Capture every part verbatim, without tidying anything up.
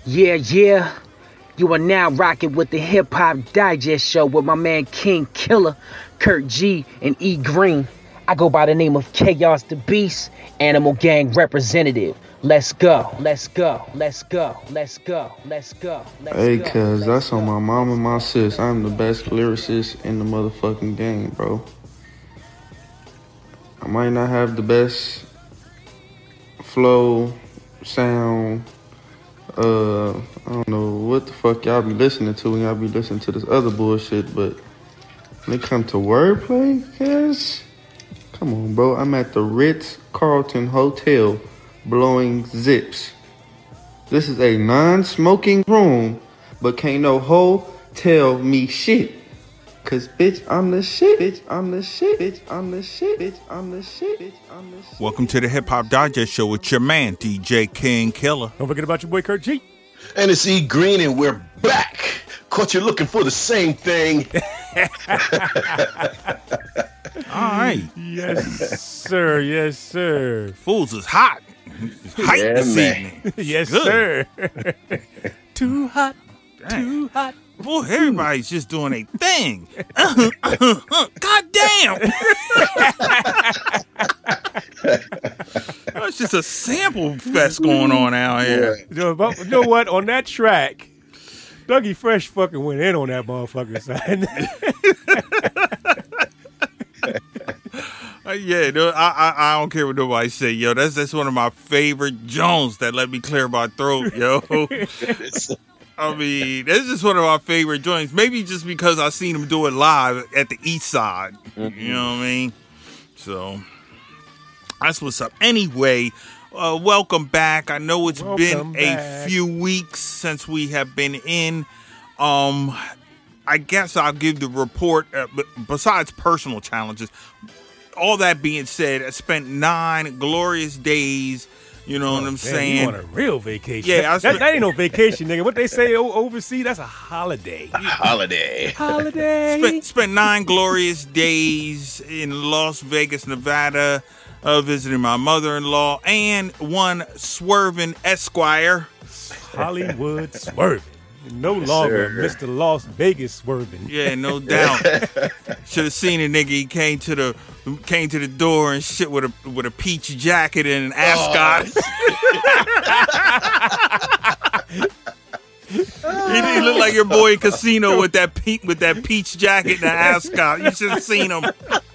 Yeah, yeah. You are now rocking with the Hip Hop Digest Show with my man King Killer, Kurt G, and E Green. I go by the name of Chaos the Beast, Animal Gang representative. Let's go, let's go, let's go, let's go, let's go, let's hey, go. Hey, cuz, that's go, on my mom and my sis. I'm the best lyricist in the motherfucking game, bro. I might not have the best flow, sound, uh, I don't know what the fuck y'all be listening to when y'all be listening to this other bullshit, but when it comes to wordplay, cuz, come on, bro. I'm at the Ritz-Carlton Hotel blowing zips. This is a non-smoking room, but can't no hoe tell me shit. Cause bitch, I'm the shit, bitch, I'm the shit, bitch, I'm the shit, bitch, I'm the shit, bitch, I'm the shit. Welcome to the Hip Hop Digest Show with your man, D J King Killer. Don't forget about your boy Kurt G. And it's E Green, and we're back. Caught you looking for the same thing. All right. Yes, sir. Yes, sir. Fools is hot. It's hype Yeah, this man. evening. Yes, Good. sir. Too hot. Dang. Too hot. Boy, everybody's just doing a thing. Uh, uh, uh, uh, God damn. It's just a sample fest going on out here. You know, but- you know what? On that track, Dougie Fresh fucking went in on that motherfucker, son. Uh, yeah, no, I, I I don't care what nobody say, yo. That's that's one of my favorite Jones that let me clear my throat, yo. I mean, this is one of my favorite joints. Maybe just because I seen him do it live at the East Side. Mm-hmm. You know what I mean? So that's what's up. Anyway, uh, welcome back. I know it's Welcome been back. a few weeks since we have been in. Um, I guess I'll give the report. Uh, but besides personal challenges, all that being said, I spent nine glorious days. You know Oh, what I'm damn, saying? You on a real vacation. Yeah, that, I spent- that, that ain't no vacation, nigga. What they say o- overseas, that's a holiday. Holiday. Holiday. Spent, spent nine glorious days in Las Vegas, Nevada, uh, visiting my mother-in-law and one Swervin' Esquire. Hollywood swerving. No longer sir. Mister Las Vegas swerving. Yeah, no doubt. Should have seen a nigga. He came to the came to the door and shit with a with a peach jacket and an ascot. He, he looked like your boy Casino with that pe- with that peach jacket and an ascot. You should have seen him.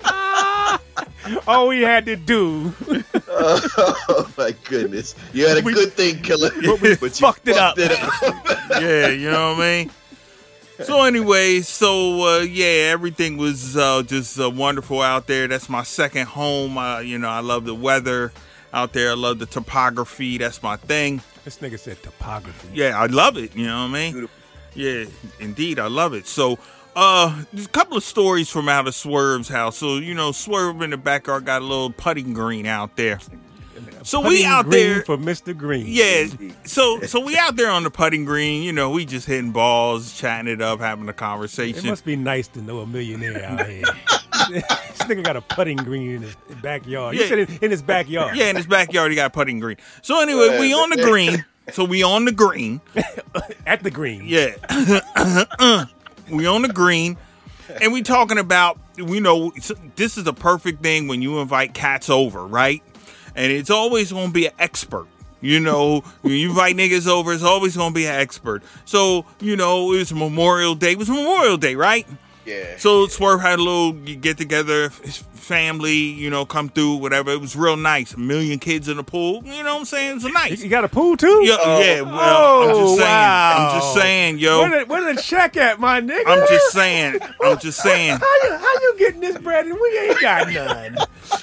All we had to do, Oh, my goodness. You had a We- good thing, Killer. but we but you fucked it up. it up. Yeah, you know what I mean? So anyway, so uh, yeah, everything was uh, just uh, wonderful out there. That's my second home. Uh, you know, I love the weather out there. I love the topography. That's my thing. this nigga said topography. Yeah, I love it. You know what I mean? Beautiful. Yeah, indeed, I love it. So, uh, there's a couple of stories from out of Swerve's house. So, you know, Swerve in the backyard got a little putting green out there. So we Putting out green there for Mister Green. Yeah, so so we out there on the putting green, you know, we just hitting balls, chatting it up, having a It conversation. must be nice to know a millionaire out here. This nigga got a putting green in his backyard. You Yeah. said in, in his backyard. Yeah, in his backyard he got a putting green. So anyway, we on the green. So we on the green. At the green. Yeah. We on the green. And we talking about, we know, this is a perfect thing when you invite cats over, right? And it's always going to be an expert. You know, when you invite niggas over, it's always going to be an expert. So, you know, it was Memorial Day. It was Memorial Day, right? Yeah. So Swerve had a little get together, his family, you know, come through, whatever. It was real nice. A million kids in the pool. You know what I'm saying? It was nice. You got a pool too? Yeah, yeah, well, I'm just Oh, saying. wow. I'm just saying, yo. Where the, where the check at, my nigga? I'm just saying. I'm just saying. How you, how you getting this bread and we ain't got none?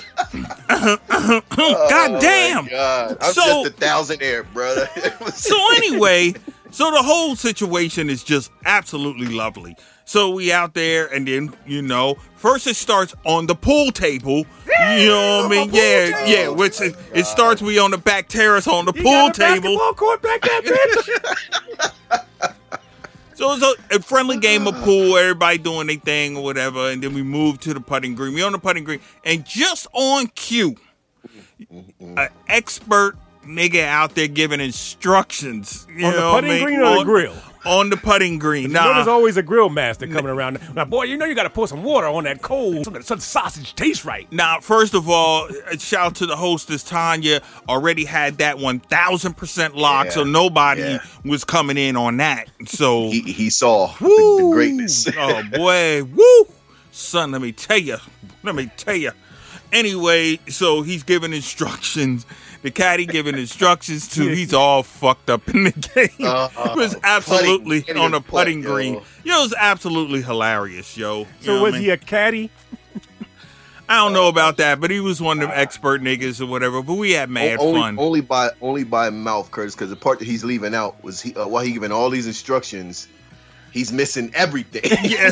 God damn. Oh, God. I'm So- just a thousandaire, brother. So anyway, so the whole situation is just absolutely lovely. So we out there, and then, you know, first it starts on the pool table. You know what I mean? Yeah, yeah. Which it, it starts we on the back terrace on the You pool got a table. basketball court back there, bitch? So it's a, a friendly game of pool, everybody doing their thing or whatever, and then we move to the putting green. We on the putting green, and just on cue, an expert nigga out there giving instructions. You on the know putting what I mean? green or on, the grill? On the putting green. Nah. You know there's Nah. always a grill master coming around. Now, boy, you know you got to put some water on that coal so that so the sausage tastes right. Now, first of all, shout out to the hostess, Tanya. Already had that one thousand percent locked, Yeah. so nobody Yeah. was coming in on that. So He, he saw the, Woo! the greatness. Oh, boy. Woo! Son, let me tell you. Let me tell you. Anyway, so he's giving instructions. The caddy giving instructions to. He's all fucked up in the game. Uh, it was absolutely putting. on the Can't even putting putt, green. yo. Yo, it was absolutely hilarious, yo. You So know was what I he mean? a caddy? I don't know about that, but he was one of them expert niggas or whatever. But we had mad only, fun. only by only by mouth, Curtis, because the part that he's leaving out was he uh, while he giving all these instructions, he's missing everything. Yeah.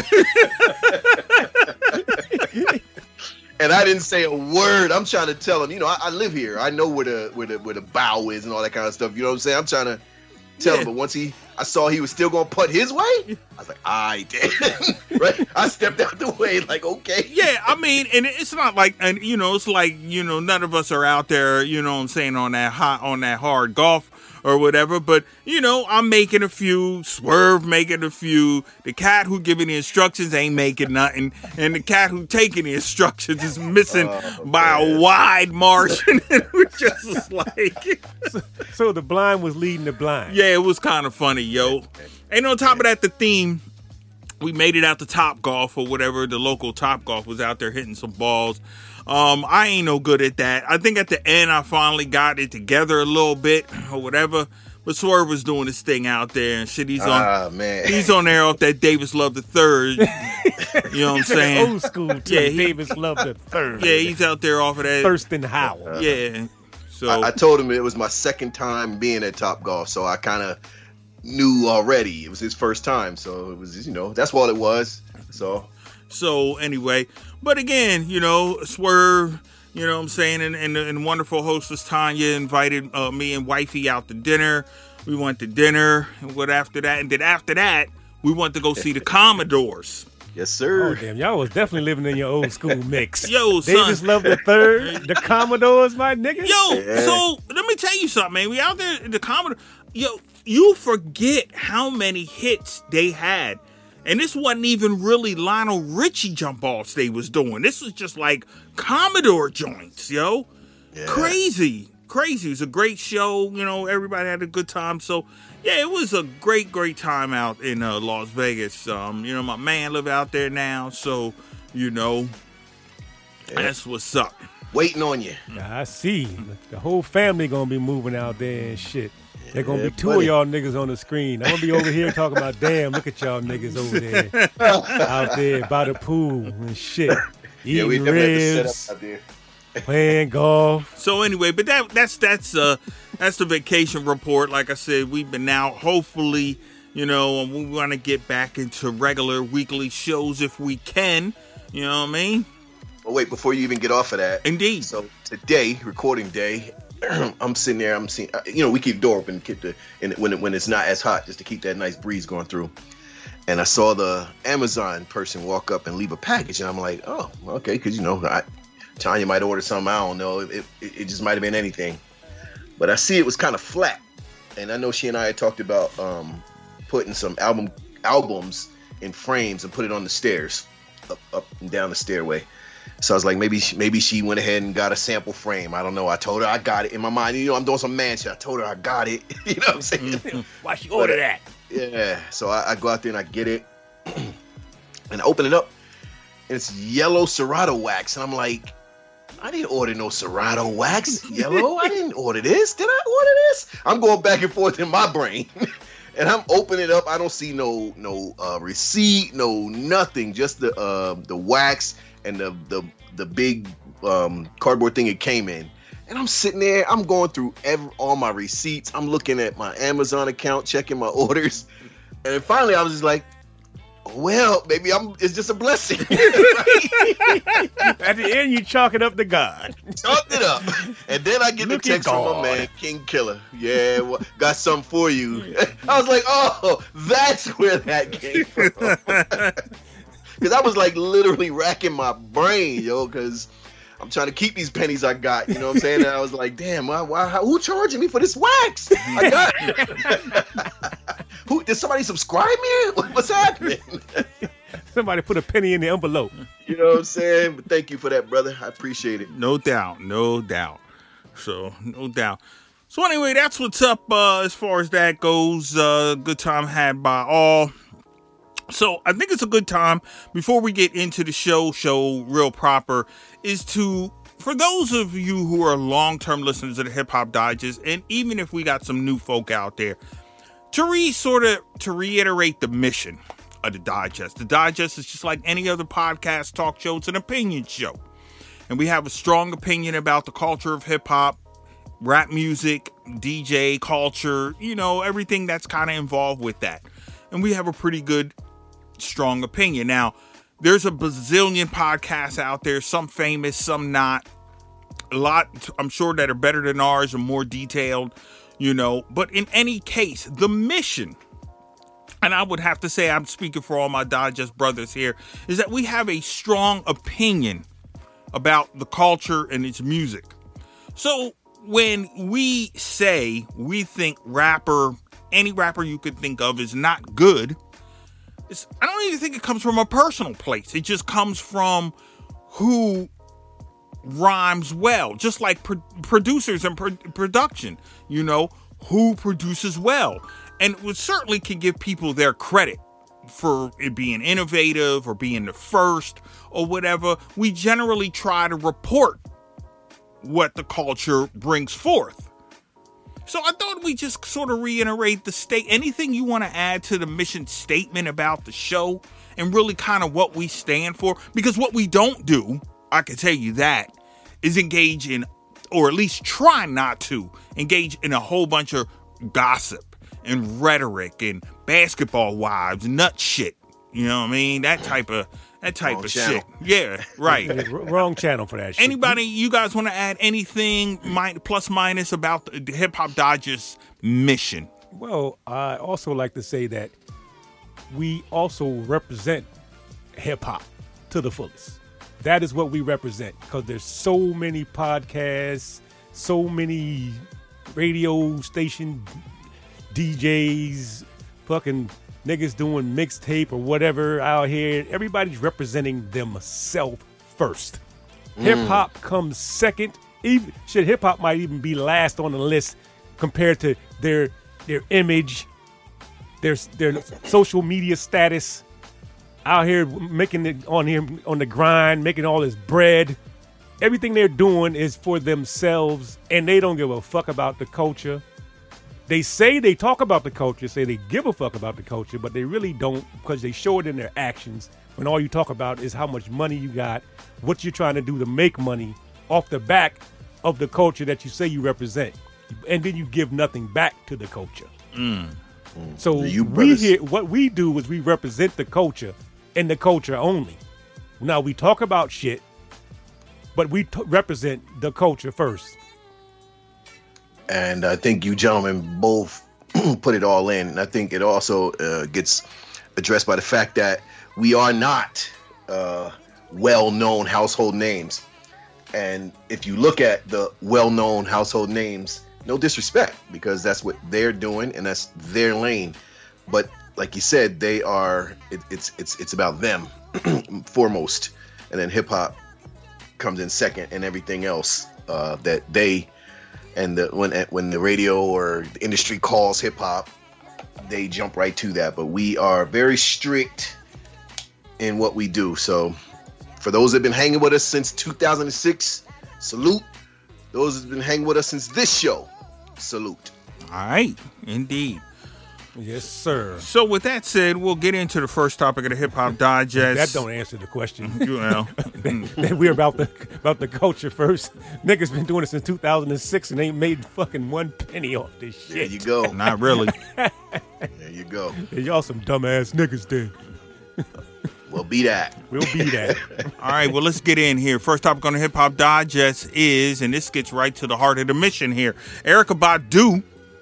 And I didn't say a word. I'm trying to tell him, you know, I, I live here. I know where the where the where the bow is and all that kind of stuff. You know what I'm saying? I'm trying to tell Yeah. him, but once he, I saw he was still gonna putt his way. I was like, I did. Right? I stepped out the way, like, okay. Yeah, I mean, and it's not like, and you know, it's like, you know, none of us are out there, you know what I'm saying, on that hot, on that hard golf or whatever, but, you know, I'm making a few, Swerve making a few, the cat who giving the instructions ain't making nothing, and the cat who taking the instructions is missing Oh, by man. a wide margin. It was just like, So the blind was leading the blind. yeah, it was kind of funny, yo. And on top of that, the theme, we made it out to Top Golf or whatever. The local Top Golf was out there hitting some balls. Um, I ain't no good at that. I think at the end I finally got it together a little bit or whatever. But Swerve was doing his thing out there and shit. He's on Ah, man. he's on there off that Davis Love the Third. You know what I'm saying? Old school too. Yeah, he- Davis loved the third. Yeah, he's out there off of that. Thurston Howell. Yeah. So I, I told him it was my second time being at Top Golf, so I kind of knew already. It was his first time, so it was, you know, that's all it was. So So anyway, but again, you know, Swerve, you know what I'm saying, and, and, and wonderful hostess Tanya invited uh, me and wifey out to dinner. We went to dinner, and what after that, and then after that, we went to go see the Commodores. yes, Oh sir. damn, y'all was definitely living in your old school mix. Yo, son. Davis loved the third. The Commodores, my nigga. Yo, Yeah. so let me tell you something, man. We out there in the Commodore. Yo, you forget how many hits they had. And this wasn't even really Lionel Richie jump offs they was doing. This was just like Commodore joints, yo. Yeah. Crazy. Crazy. It was a great show. You know, everybody had a good time. So, yeah, it was a great, great time out in uh, Las Vegas. Um, you know, my man live out there now. So, you know, Yeah. that's what's up. Waiting on you. I see. The whole family gonna be moving out there and shit. They're gonna Yeah, be two buddy. of y'all niggas on the screen. I'm gonna be over here talking about, damn, look at y'all niggas over there, out there by the pool and shit, Yeah, we eating definitely had to set ribs, up out there. playing golf. So anyway, but that that's that's uh that's the vacation report. Like I said, we've been out. Hopefully, you know, and we want to get back into regular weekly shows if we can. You know what I mean? But wait, before you even get off of that, Indeed. so today, recording day, I'm sitting there. I'm seeing, you know, we keep the door open, keep the and when it, when it's not as hot, just to keep that nice breeze going through. And I saw the Amazon person walk up and leave a package, and I'm like, oh, okay, because you know, I, Tanya might order something. I don't know. It, it, it just might have been anything. But I see it was kind of flat, and I know she and I had talked about um, putting some album albums in frames and put it on the stairs, up up and down the stairway. So I was like, maybe she, maybe she went ahead and got a sample frame. I don't know. I told her I got it in my mind. You know, I'm doing some man shit. I told her I got it. You know what I'm saying? Why she order that? Yeah. So I, I go out there and I get it, and I open it up, and it's yellow Serato wax, and I'm like, I didn't order no Serato wax. Yellow? I didn't order this. Did I order this? I'm going back and forth in my brain. And I'm opening it up. I don't see no no uh, receipt, no nothing. Just the uh, the wax and the the the big um, cardboard thing it came in. And I'm sitting there. I'm going through every, all my receipts. I'm looking at my Amazon account, checking my orders. And then finally, I was just like, well, maybe I'm. It's just a blessing. At the end, you chalk it up to God. Chalked it up, and then I get Look the at text from my God. man King Killer. Yeah, well, got something for you. I was like, oh, that's where that came from. Because I was like literally racking my brain, yo. Because I'm trying to keep these pennies I got. You know what I'm saying? And I was like, damn, why, why, how, who charging me for this wax? I got. Who did somebody subscribe me? What's happening? Somebody put a penny in the envelope. You know what I'm saying? But thank you for that, brother. I appreciate it. No doubt, no doubt. So, no doubt. So anyway, that's what's up uh, as far as that goes. Uh, good time had by all. So I think it's a good time, before we get into the show, show real proper, is to, for those of you who are long-term listeners of the Hip Hop Digest, and even if we got some new folk out there, to re sort of to reiterate the mission of the Digest. The Digest is just like any other podcast, talk show. It's an opinion show. And we have a strong opinion about the culture of hip hop, rap music, D J culture, you know, everything that's kind of involved with that. And we have a pretty good, strong opinion. Now, there's a bazillion podcasts out there, some famous, some not. A lot, I'm sure, that are better than ours and more detailed, you know. But in any case, the mission, and I would have to say, I'm speaking for all my Digest brothers here, is that we have a strong opinion about the culture and its music. So when we say we think rapper, any rapper you could think of is not good, it's, I don't even think it comes from a personal place. It just comes from who rhymes well, just like pro- producers and pro- production, you know, who produces well. And we certainly can give people their credit for it being innovative or being the first or whatever. We generally try to report what the culture brings forth. So I thought we just sort of reiterate the state. Anything you want to add to the mission statement about the show and really kind of what we stand for? Because what we don't do, I can tell you that, is engage in, or at least try not to engage in a whole bunch of gossip and rhetoric and basketball wives, nut shit. You know what I mean? That type of that type Wrong of channel. shit. Yeah, right. Wrong channel for that shit. Anybody, you guys want to add anything min- plus minus about the, the Hip Hop Digest mission? Well, I also like to say that we also represent hip hop to the fullest. That is what we represent, because there's so many podcasts, so many radio station D Js, fucking niggas doing mixtape or whatever out here. Everybody's representing themselves first. Mm. Hip hop comes second. Even shit, hip hop might even be last on the list compared to their their image, their their social media status. Out here making it on here on the grind, making all this bread. Everything they're doing is for themselves, and they don't give a fuck about the culture. They say they talk about the culture, say they give a fuck about the culture, but they really don't, because they show it in their actions when all you talk about is how much money you got, what you're trying to do to make money off the back of the culture that you say you represent. And then you give nothing back to the culture. Mm. So You we brothers- here, what we do is we represent the culture and the culture only. Now we talk about shit, but we t- represent the culture first. And I think you gentlemen both put it all in. And I think it also uh, gets addressed by the fact that we are not uh, well-known household names. And if you look at the well-known household names, no disrespect, because that's what they're doing and that's their lane. But like you said, they are, it, it's it's it's about them foremost. And then hip-hop comes in second, and everything else uh, that they... And the, when when the radio or the industry calls hip hop, they jump right to that. But we are very strict in what we do. So for those that have been hanging with us since two thousand six, salute. Those that have been hanging with us since this show, salute. All right, indeed. Yes, sir. So with that said, we'll get into the first topic of the Hip Hop Digest. That don't answer the question. You know, That we're about the about the culture first. Niggas been doing it since two thousand six and ain't made fucking one penny off this shit. There you go. not really. There you go. Hey, y'all some dumbass niggas then. Well, be that. We'll be that. All right, well, let's get in here. First topic on the Hip Hop Digest is, and this gets right to the heart of the mission here, Erykah Badu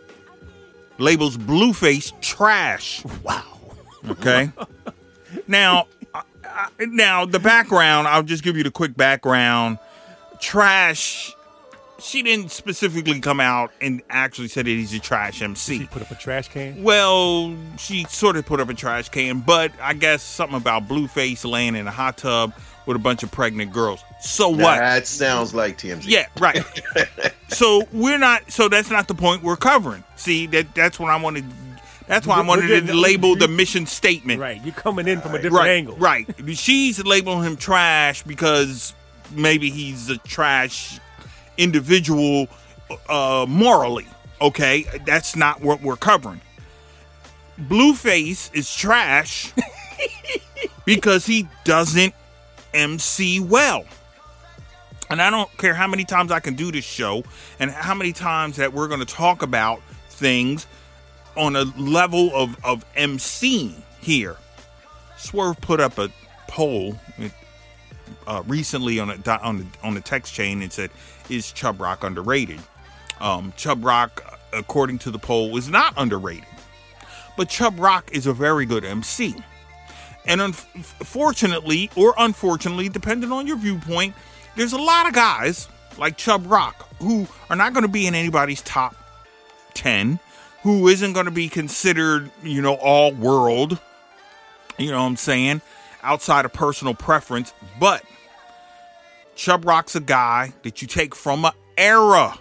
labels Blueface trash. Wow. Okay. Now, I, I, now the background, I'll just give you the quick background. trash. She didn't specifically come out and actually say that he's a trash M C. She put up a trash can? Well, she sort of put up a trash can, but I guess something about Blueface laying in a hot tub with a bunch of pregnant girls. So what? That sounds like T M Z. Yeah, right. So we're not. So that's not the point we're covering. See, that that's what I wanted. That's why I wanted to label the mission statement. Right. You're coming in from a different right, angle. Right. She's labeling him trash because maybe he's a trash individual uh, morally. Okay, that's not what we're covering. Blueface is trash because he doesn't M C well. And I don't care how many times I can do this show and how many times that we're going to talk about things on a level of, of MCing here. Swerve put up a poll uh, recently on a, on the, on the text chain and said, is Chubb Rock underrated? Um, Chubb Rock, according to the poll, is not underrated. But Chubb Rock is a very good M C. And unfortunately, or unfortunately, depending on your viewpoint, there's a lot of guys like Chubb Rock who are not going to be in anybody's top ten, who isn't going to be considered, you know, all world, you know what I'm saying, outside of personal preference. But Chubb Rock's a guy that you take from an era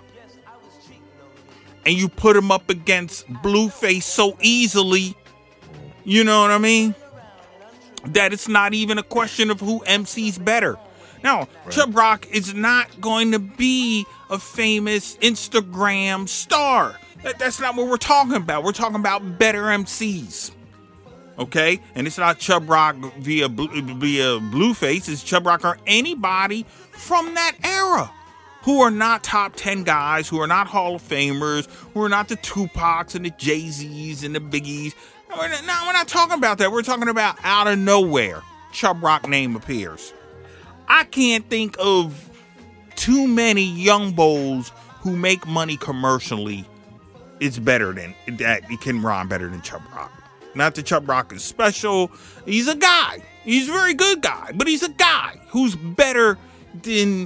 and you put him up against Blueface so easily, you know what I mean, that it's not even a question of who M C's better. Now, right. Chubb Rock is not going to be a famous Instagram star. That, that's not what we're talking about. We're talking about better M Cs. Okay? And it's not Chubb Rock via, via Blueface. It's Chubb Rock or anybody from that era who are not top ten guys, who are not Hall of Famers, who are not the Tupacs and the Jay-Z's and the Biggies. We're not, no, we're not talking about that. We're talking about out of nowhere, Chubb Rock name appears. I can't think of too many young bulls who make money commercially. It's better than that. He can rhyme better than Chubb Rock. Not that Chubb Rock is special. He's a guy. He's a very good guy, but he's a guy who's better than.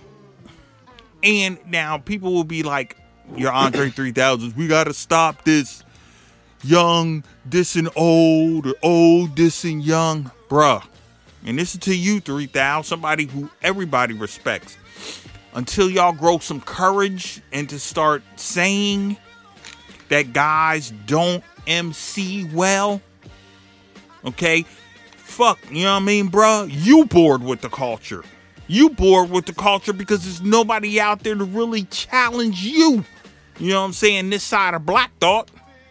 And now people will be like, "Your Andre three thousand. We got to stop this young dissing old or old dissing young, bruh." And this is to you, three thousand, somebody who everybody respects. Until y'all grow some courage and to start saying that guys don't M C well, okay? Fuck, you know what I mean, bruh? You bored with the culture. You bored with the culture because there's nobody out there to really challenge you. You know what I'm saying? This side of Black Thought.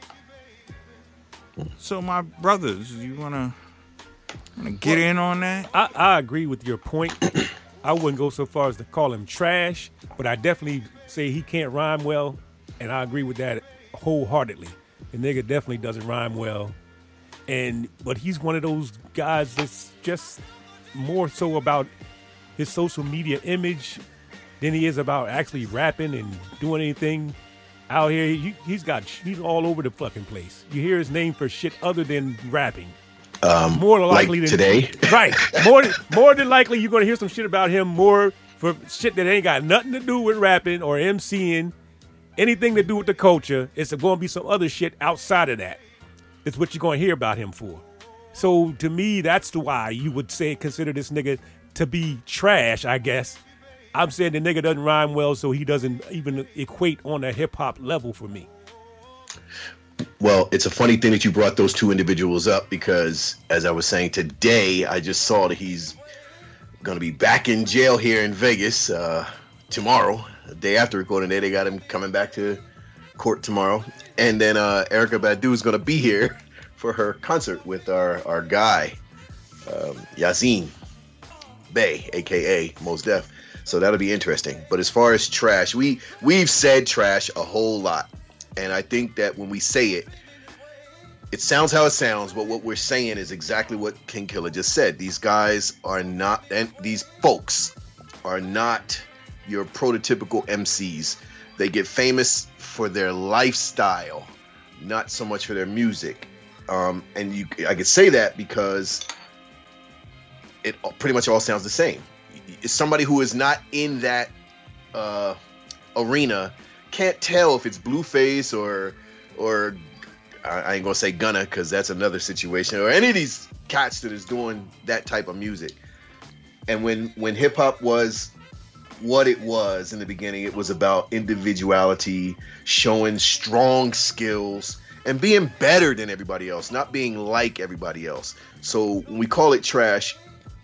So, my brothers, you want to... Get well, in on that? I, I agree with your point. I wouldn't go so far as to call him trash, but I definitely say he can't rhyme well, and I agree with that wholeheartedly. The nigga definitely doesn't rhyme well, and but he's one of those guys that's just more so about his social media image than he is about actually rapping and doing anything out here. He, he's got he's all over the fucking place. You hear his name for shit other than rapping. Um, more than likely like than, today, right? More than, more than likely, you're gonna hear some shit about him more for shit that ain't got nothing to do with rapping or MCing, anything to do with the culture. It's going to be some other shit outside of that. It's what you're going to hear about him for. So to me, that's the why you would say consider this nigga to be trash. I guess I'm saying the nigga doesn't rhyme well, so he doesn't even equate on a hip hop level for me. Well, it's a funny thing that you brought those two individuals up because, as I was saying today, I just saw that he's going to be back in jail here in Vegas uh, tomorrow. The day after recording day, they got him coming back to court tomorrow. And then uh, Erykah Badu is going to be here for her concert with our, our guy, um, Yasin Bey, a k a. Mos Def. So that'll be interesting. But as far as trash, we, we've said trash a whole lot. And I think that when we say it, it sounds how it sounds, but what we're saying is exactly what King Killer just said. These guys are not, and these folks are not your prototypical M Cs. They get famous for their lifestyle, not so much for their music. Um, and you, I could say that because it pretty much all sounds the same. somebody who is not in that uh, arena can't tell if it's Blueface or or I ain't gonna say Gunna because that's another situation, or any of these cats that is doing that type of music. And when when hip hop was what it was in the beginning, it was about individuality, showing strong skills, and being better than everybody else, not being like everybody else. So when we call it trash,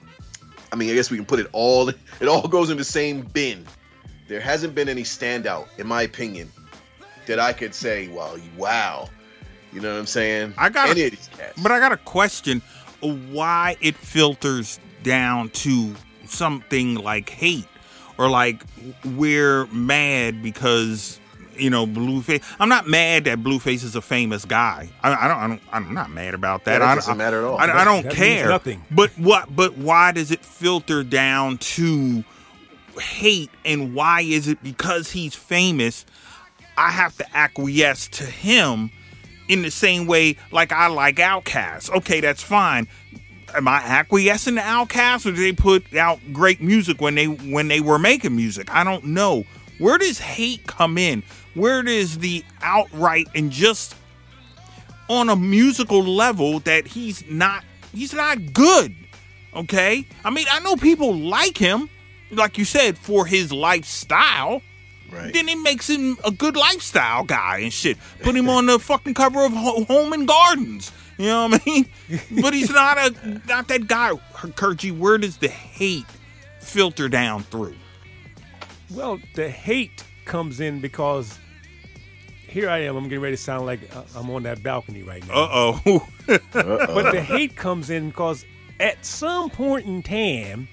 I mean, I guess we can put it all, it all goes in the same bin. There hasn't been any standout, in my opinion, that I could say, well, wow. You know what I'm saying? I got any a, of these cats. But I got a question why it filters down to something like hate, or like we're mad because, you know, Blueface. I'm not mad that Blueface is a famous guy. I, I don't. I don't. I'm not mad about that. Yeah, that I, doesn't I, matter at all. I, I don't That care. means nothing. But what? But why does it filter down to hate? And why is it because he's famous, I have to acquiesce to him in the same way like I like Outkast? Okay, that's fine. Am I acquiescing to Outkast, or did they put out great music when they when they were making music? I don't know. Where does hate come in? Where does the outright and just on a musical level that he's not he's not good? Okay? I mean, I know people like him, like you said, for his lifestyle. Right. Then it makes him a good lifestyle guy and shit. Put him on the fucking cover of Home and Gardens. You know what I mean? But he's not a not that guy. Kurt G, where does the hate filter down through? Well, the hate comes in because here I am. I'm getting ready to sound like I'm on that balcony right now. Uh-oh. But the hate comes in because at some point in time,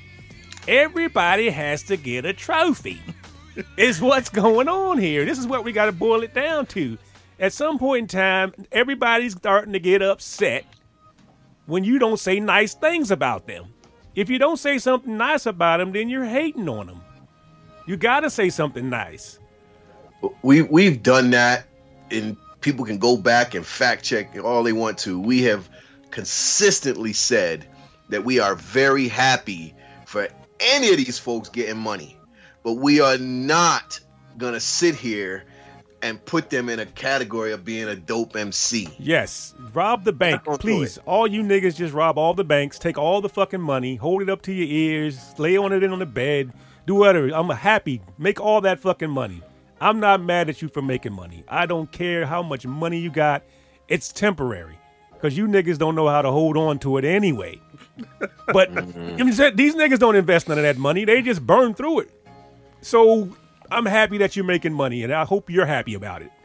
everybody has to get a trophy. Is what's going on here. This is what we got to boil it down to. At some point in time, everybody's starting to get upset when you don't say nice things about them. If you don't say something nice about them, then you're hating on them. You got to say something nice. We, we've done that, and people can go back and fact check all they want to. We have consistently said that we are very happy for any of these folks getting money. But we are not going to sit here and put them in a category of being a dope M C. Yes. Rob the bank, Don't do please. it. All you niggas just rob all the banks, take all the fucking money, hold it up to your ears, lay on it in on the bed, do whatever. I'm happy. Make all that fucking money. I'm not mad at you for making money. I don't care how much money you got. It's temporary. Because you niggas don't know how to hold on to it anyway. But Mm-hmm. you know, these niggas don't invest none of that money. They just burn through it. So I'm happy that you're making money, and I hope you're happy about it.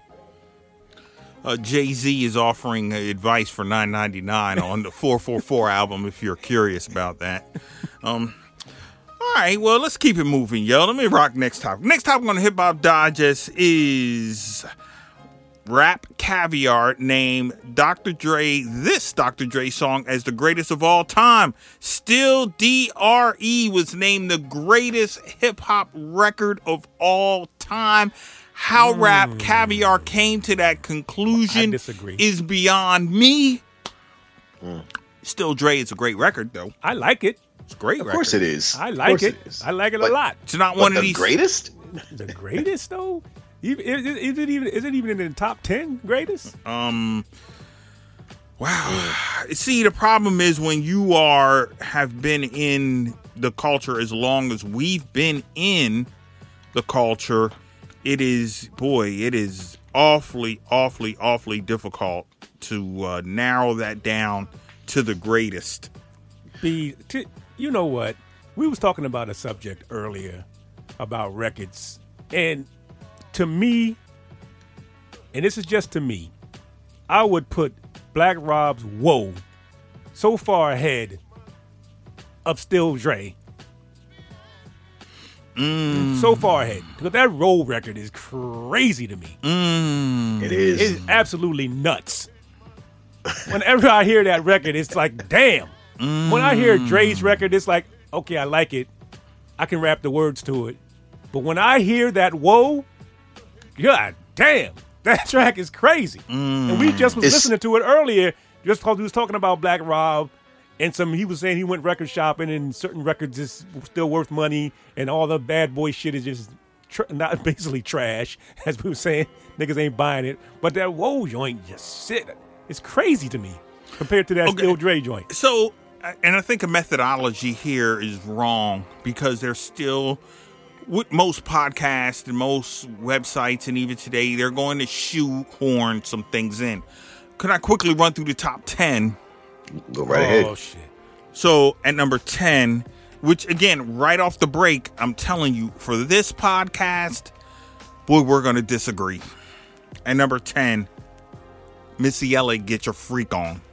Uh, Jay-Z is offering uh, advice for nine ninety-nine on the four four four album if you're curious about that. Um, all right, well, let's keep it moving, yo. Let me rock next topic. Next topic on the Hip Hop Digest is Rap Caviar named Doctor Dre, this Doctor Dre song as the greatest of all time. Still D R E was named the greatest hip-hop record of all time. How mm. Rap Caviar came to that conclusion I disagree. is beyond me. Mm. Still Dre is a great record, though. I like it. It's a great Of record. course it is. I Of like course it. is. I like it But- a lot. It's not But one the of these... greatest? The greatest, though? Even, is, is it even is it even in the top ten greatest? Um. Wow. See, the problem is when you are have been in the culture as long as we've been in the culture, it is boy, it is awfully, awfully, awfully difficult to uh, narrow that down to the greatest. Be t- you know what? We was talking about a subject earlier about records, and to me, and this is just to me, I would put Black Rob's Whoa so far ahead of Still Dre. Mm. So far ahead. Because that Roll record is crazy to me. Mm. It is. It's absolutely nuts. Whenever I hear that record, it's like, damn. Mm. When I hear Dre's record, it's like, okay, I like it. I can rap the words to it. But when I hear that Whoa, God damn, that track is crazy. Mm. And we just was It's, listening to it earlier just because we was talking about Black Rob And some, he was saying he went record shopping and certain records is still worth money and all the bad boy shit is just tr- not basically trash, as we were saying. Niggas ain't buying it. But that Whoa joint just sit. It's crazy to me compared to that okay. Still Dre joint. So, and I think a methodology here is wrong because there's still, with most podcasts and most websites and even today, they're going to shoehorn some things in. Could I quickly run through the top ten? Go right ahead. Oh, shit. So at number ten, which again, right off the break, I'm telling you, for this podcast, boy, we're going to disagree. At number ten, Missy Elliott, Get Your Freak On.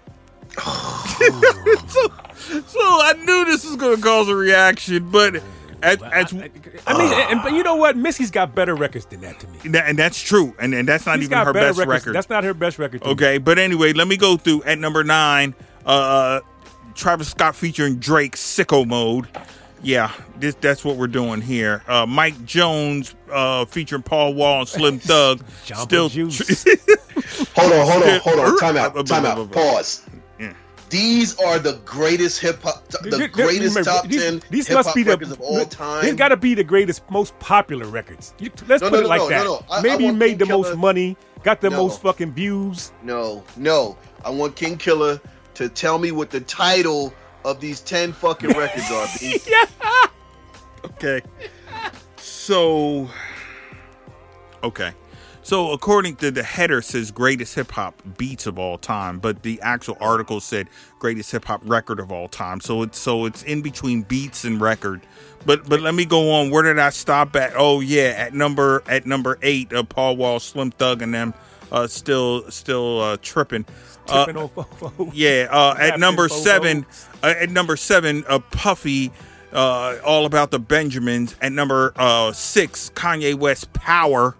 Oh. so, so I knew this was going to cause a reaction, but as, well, as I, I mean, uh, and, but you know what? Missy's got better records than that to me. That, and that's true, and, and that's not She's even her best records. record. That's not her best record. To okay, me. But anyway, let me go through. At number nine, uh, Travis Scott featuring Drake, Sicko Mode. Yeah, this that's what we're doing here. Uh, Mike Jones uh, featuring Paul Wall and Slim Thug. Still, juice. hold on, hold on, hold on. Time out. Time out. Pause. Yeah. These are the greatest hip hop, the greatest top ten hip hop records of all time. These got to be the greatest, most popular records. You, let's no, put no, it like no, that. No, no. I, Maybe I you made King the Killer. most money, got the no. most fucking views. No, no. I want King Killer to tell me what the title of these ten fucking records are. yeah. Okay. So, okay. So, according to the header, says greatest hip hop beats of all time, but the actual article said greatest hip hop record of all time. So it's so it's in between beats and record. But but let me go on. Where did I stop at? Oh yeah, at number at number eight, uh, Paul Wall, Slim Thug, and them uh, still still uh, tripping. Tripping uh, on Fofo. Yeah. Uh, at number seven, uh, at number seven, uh, Puffy. Uh, all about the Benjamins. At number uh, six, Kanye West, Power.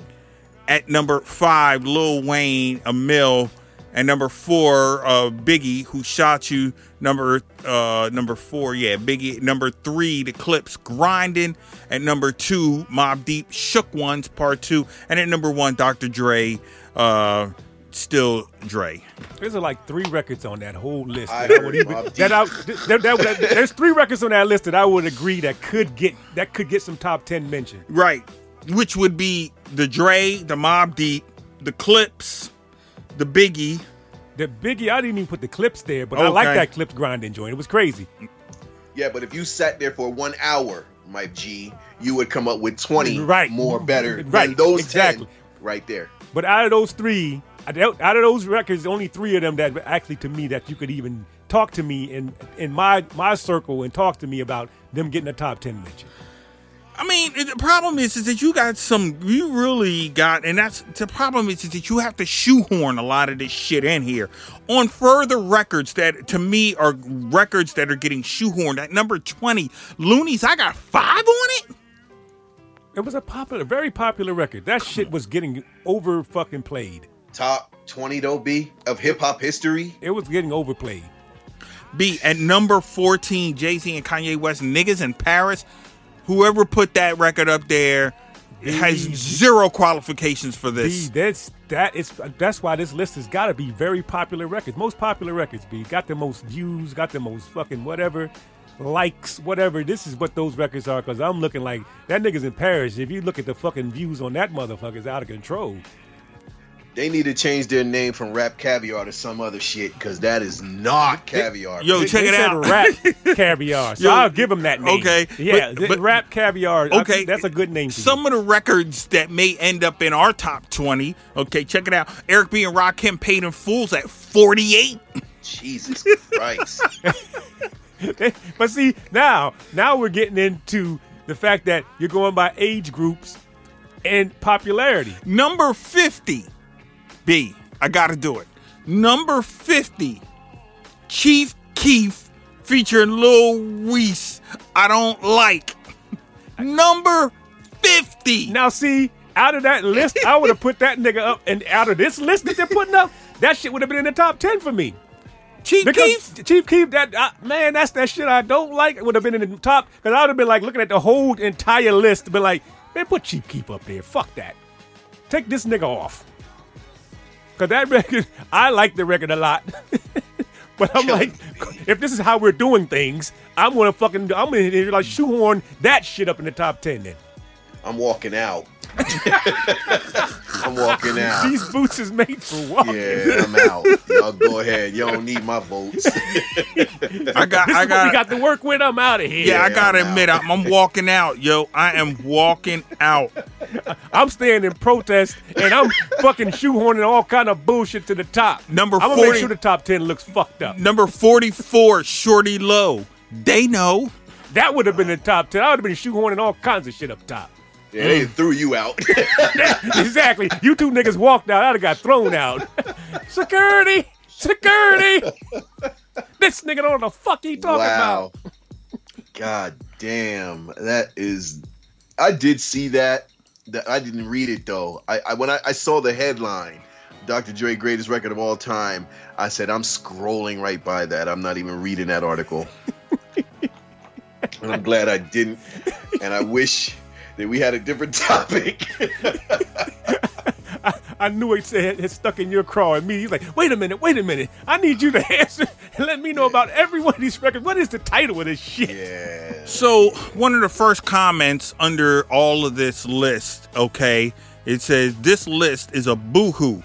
At number five, Lil Wayne, A Mill. At number four, uh, Biggie, Who Shot You. Number uh, number four, yeah, Biggie. Number three, The Clips, Grinding. At number two, Mobb Deep, Shook Ones, Part Two. And at number one, Doctor Dre, uh, Still Dre. There's like three records on that whole list. I That I heard would even, Mobb Deep. that I, that, that, that, there's three records on that list that I would agree that could get that could get some top ten mention. Right. Which would be the Dre, the Mobb Deep, the Clips, the Biggie. The Biggie, I didn't even put the Clips there, but Okay. I like that Clips grinding joint. It was crazy. Yeah, but if you sat there for one hour, Mike G, you would come up with twenty Right. more better Right. than those Exactly. ten right there. But out of those three, out of those records, only three of them that actually to me that you could even talk to me in in my my circle and talk to me about them getting a top ten mention. I mean, the problem is, is that you got some, you really got, and that's, the problem is, is that you have to shoehorn a lot of this shit in here. On further records that, to me, are records that are getting shoehorned. At number twenty, Loonies, I got five on it? It was a popular, very popular record. That shit was getting over fucking played. Top twenty though, B, of hip hop history. It was getting overplayed. B, at number fourteen, Jay-Z and Kanye West, Niggas in Paris. Whoever put that record up there B, has zero qualifications for this. B, that's that is that's why this list has got to be very popular records, most popular records. B got the most views, got the most fucking whatever likes, whatever. This is what those records are. Because I'm looking like that Niggas in Paris. If you look at the fucking views on that motherfucker, it's out of control. They need to change their name from Rap Caviar to some other shit because that is not caviar. Yo, They- check they it said out. Rap Caviar. So Yo, I'll give them that name. okay, Yeah, but- but- Rap Caviar. I Okay, think that's a good name. For Some you. of the records that may end up in our top twenty. Okay, check it out. Eric B and Rakim, Paid in Fools at forty-eight. Jesus Christ. But see, now, now we're getting into the fact that you're going by age groups and popularity. Number fifty. B, I gotta do it. Number fifty. Chief Keef featuring Lil Reese. I don't like. Number fifty. Now, see, out of that list, I would have put that nigga up, and out of this list that they're putting up, that shit would have been in the top ten for me. Chief Because Keef? Chief Keef, that uh, man, that's that shit I don't like. It would have been in the top, because I would have been like looking at the whole entire list, been like, man, put Chief Keef up there. Fuck that. Take this nigga off. Because that record, I like the record a lot. But I'm like, if this is how we're doing things, I'm gonna fucking, I'm gonna like shoehorn that shit up in the top ten. Then I'm walking out. I'm walking out. These boots is made for walking. Yeah, I'm out. Y'all go ahead. You don't need my votes. I got, This I is what got, we got to work with. I'm out of here. yeah, I Yeah, gotta I'm admit, out. I'm, I'm walking out, yo. I am walking out. I'm staying in protest, and I'm fucking shoehorning all kind of bullshit to the top. Number I'm gonna forty make sure the top ten looks fucked up. Number forty-four, Shorty Low. They know. That would have been the top ten. I would have been shoehorning all kinds of shit up top. Yeah, they threw you out. Exactly. You two niggas walked out. I'd have got thrown out. Security! Security! This nigga don't know what the fuck he talking Wow. about. God damn. That is. I did see that. That I didn't read it though. I, I when I, I saw the headline, Doctor Dre greatest record of all time, I said I'm scrolling right by that. I'm not even reading that article. And I'm glad I didn't. And I wish that we had a different topic. I, I knew it said it stuck in your craw and me. He's like, wait a minute, wait a minute. I need you to answer and let me know about every one of these records. What is the title of this shit? Yeah. So one of the first comments under all of this list, okay, it says this list is a boohoo.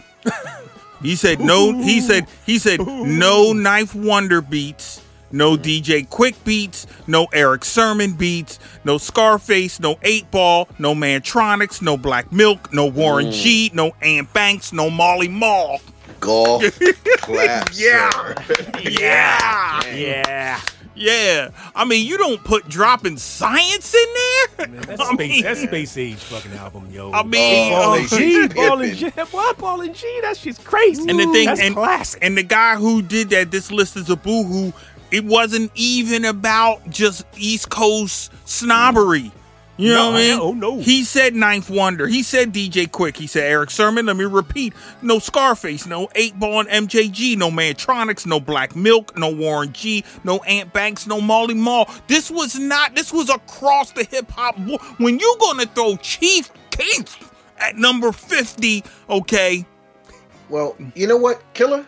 He said no. He said he said no Knife Wonder beats. No D J Quick beats, no Eric Sermon beats, no Scarface, no eight ball, no Mantronics, no Black Milk, no Warren Mm. G, no Ann Banks, no Molly Mall. Golf clap. Yeah. sir. Yeah. Dang. Yeah. Yeah. I mean, you don't put dropping science in there? Man, that's, I space, mean, that's space age fucking album, yo. I mean, Oh, Ball uh, and they G, shit Ball and G, pimping. what Ball and G? That shit's crazy. and the thing, that's and, classic. and the guy who did that, this list is a boohoo. It wasn't even about just East Coast snobbery. You know No, what I mean? oh, no. He said Ninth Wonder. He said D J Quick. He said Eric Sermon. Let me repeat. No Scarface. No eight ball and M J G. No Mantronics. No Black Milk. No Warren G. No Ant Banks. No Molly Mall. This was not, this was across the hip hop. bo- When you gonna throw Chief Keef at number fifty, okay? Well, you know what, Killer?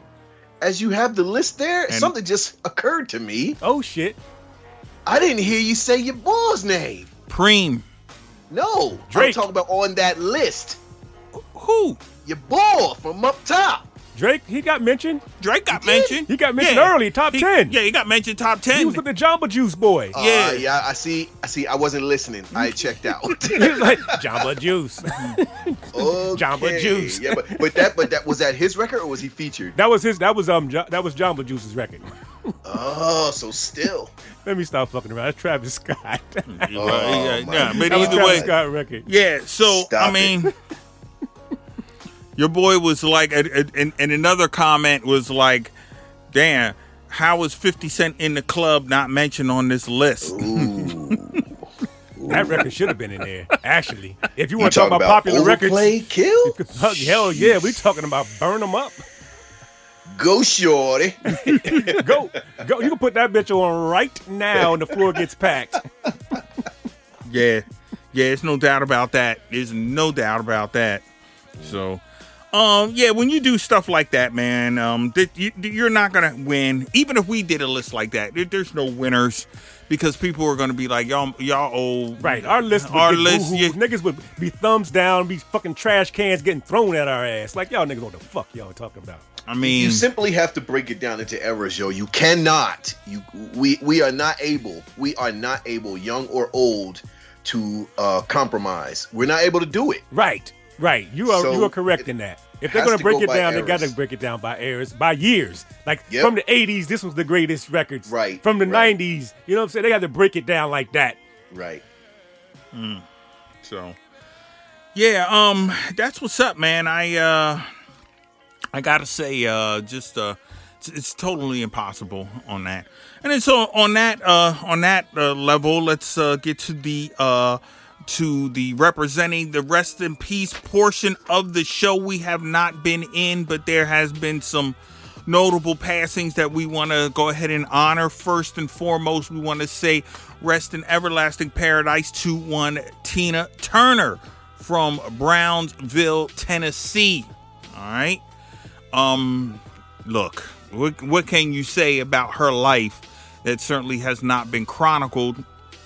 As you have the list there, And- something just occurred to me. Oh shit. I didn't hear you say your boy's name. Preem. No, Drake. I'm talking about on that list. Who? Your boy from up top. Drake, he got mentioned. Drake got He did? mentioned. He got mentioned early, top He- ten. Yeah, he got mentioned top ten. He was with the Jamba Juice boy. Uh, Yeah. yeah, I see. I see. I wasn't listening. I checked out. He was like Jamba Juice. Okay. Jamba Juice. Yeah, but, but that, but that was that his record or was he featured? That was his. That was um. Ja- that was Jamba Juice's record. Oh, so still. Let me stop fucking around. That's Travis Scott. that Yeah, yeah, Oh, yeah, my but was either Travis way, Scott record. yeah. So Stop I mean, your boy was like, and, and, and another comment was like, "Damn, how is fifty Cent in the club not mentioned on this list?" Ooh. That record should have been in there. Actually, if you You want to talk talking about, about popular records, Overplay Kill? hell yeah, we talking about burn them up. Go shorty. Go, go. You can put that bitch on right now, and the floor gets packed. Yeah, yeah. It's no doubt about that. There's no doubt about that. So, um, yeah, when you do stuff like that, man, um, that you, you're not gonna win. Even if we did a list like that, there, there's no winners because people are gonna be like, y'all, y'all old. Right, our list, would Our get list, boo-hoo. yeah. Niggas would be thumbs down, be fucking trash cans getting thrown at our ass. Like y'all niggas, what the fuck y'all talking about? I mean, You simply have to break it down into eras, yo. You cannot. You we we are not able. We are not able, young or old, to uh, compromise. We're not able to do it. Right, right. You are So, you are correct in that. If they're has gonna to break go it by down, they eras. gotta break it down by eras, by years. Like Yep. from the eighties, this was the greatest records. Right, From the right. nineties, you know what I'm saying? They got to break it down like that. Right. so yeah, um, that's what's up, man. I uh, I gotta say, uh, just uh, it's, it's totally impossible on that. And then so on that uh, on that uh, level, let's uh, get to the uh. to the representing the rest in peace portion of the show. We have not been in, but there has been some notable passings that we want to go ahead and honor. First and foremost, we want to say rest in everlasting paradise to one Tina Turner from Brownsville, Tennessee. All right. Um, look, What what can you say about her life that certainly has not been chronicled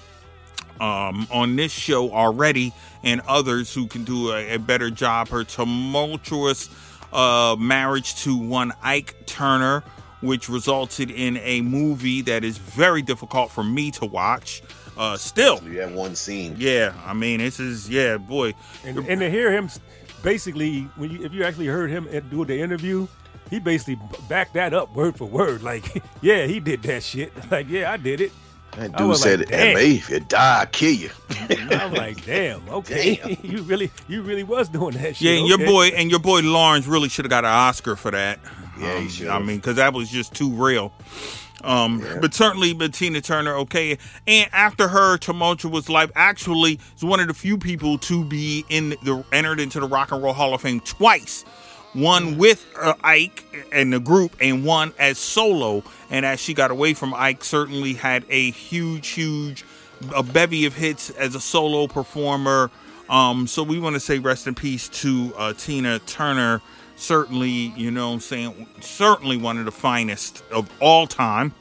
um, on this show already, and others who can do a, a better job? Her tumultuous uh, marriage to one Ike Turner, which resulted in a movie that is very difficult for me to watch. Uh, still, you have one scene. Yeah, I mean, this is yeah, boy, and, and to hear him, basically, when you if you actually heard him do the interview, he basically backed that up word for word. Like, yeah, he did that shit. Like, yeah, I did it. That dude said, like, "M A, if you die, I kill you." I'm like, damn, okay, damn. you really, you really was doing that shit. Yeah, and okay. your boy and your boy Lawrence really should have got an Oscar for that. Yeah, um, he should. I mean, because that was just too real. Um, yeah. But certainly, but Tina Turner, okay. And after her tumultuous life, actually is one of the few people to be in the entered into the Rock and Roll Hall of Fame twice. One with uh, Ike and the group, and one as solo. And as she got away from Ike, certainly had a huge, huge, a bevy of hits as a solo performer. Um, so we want to say rest in peace to uh, Tina Turner. Certainly, you know what I'm saying, certainly one of the finest of all time.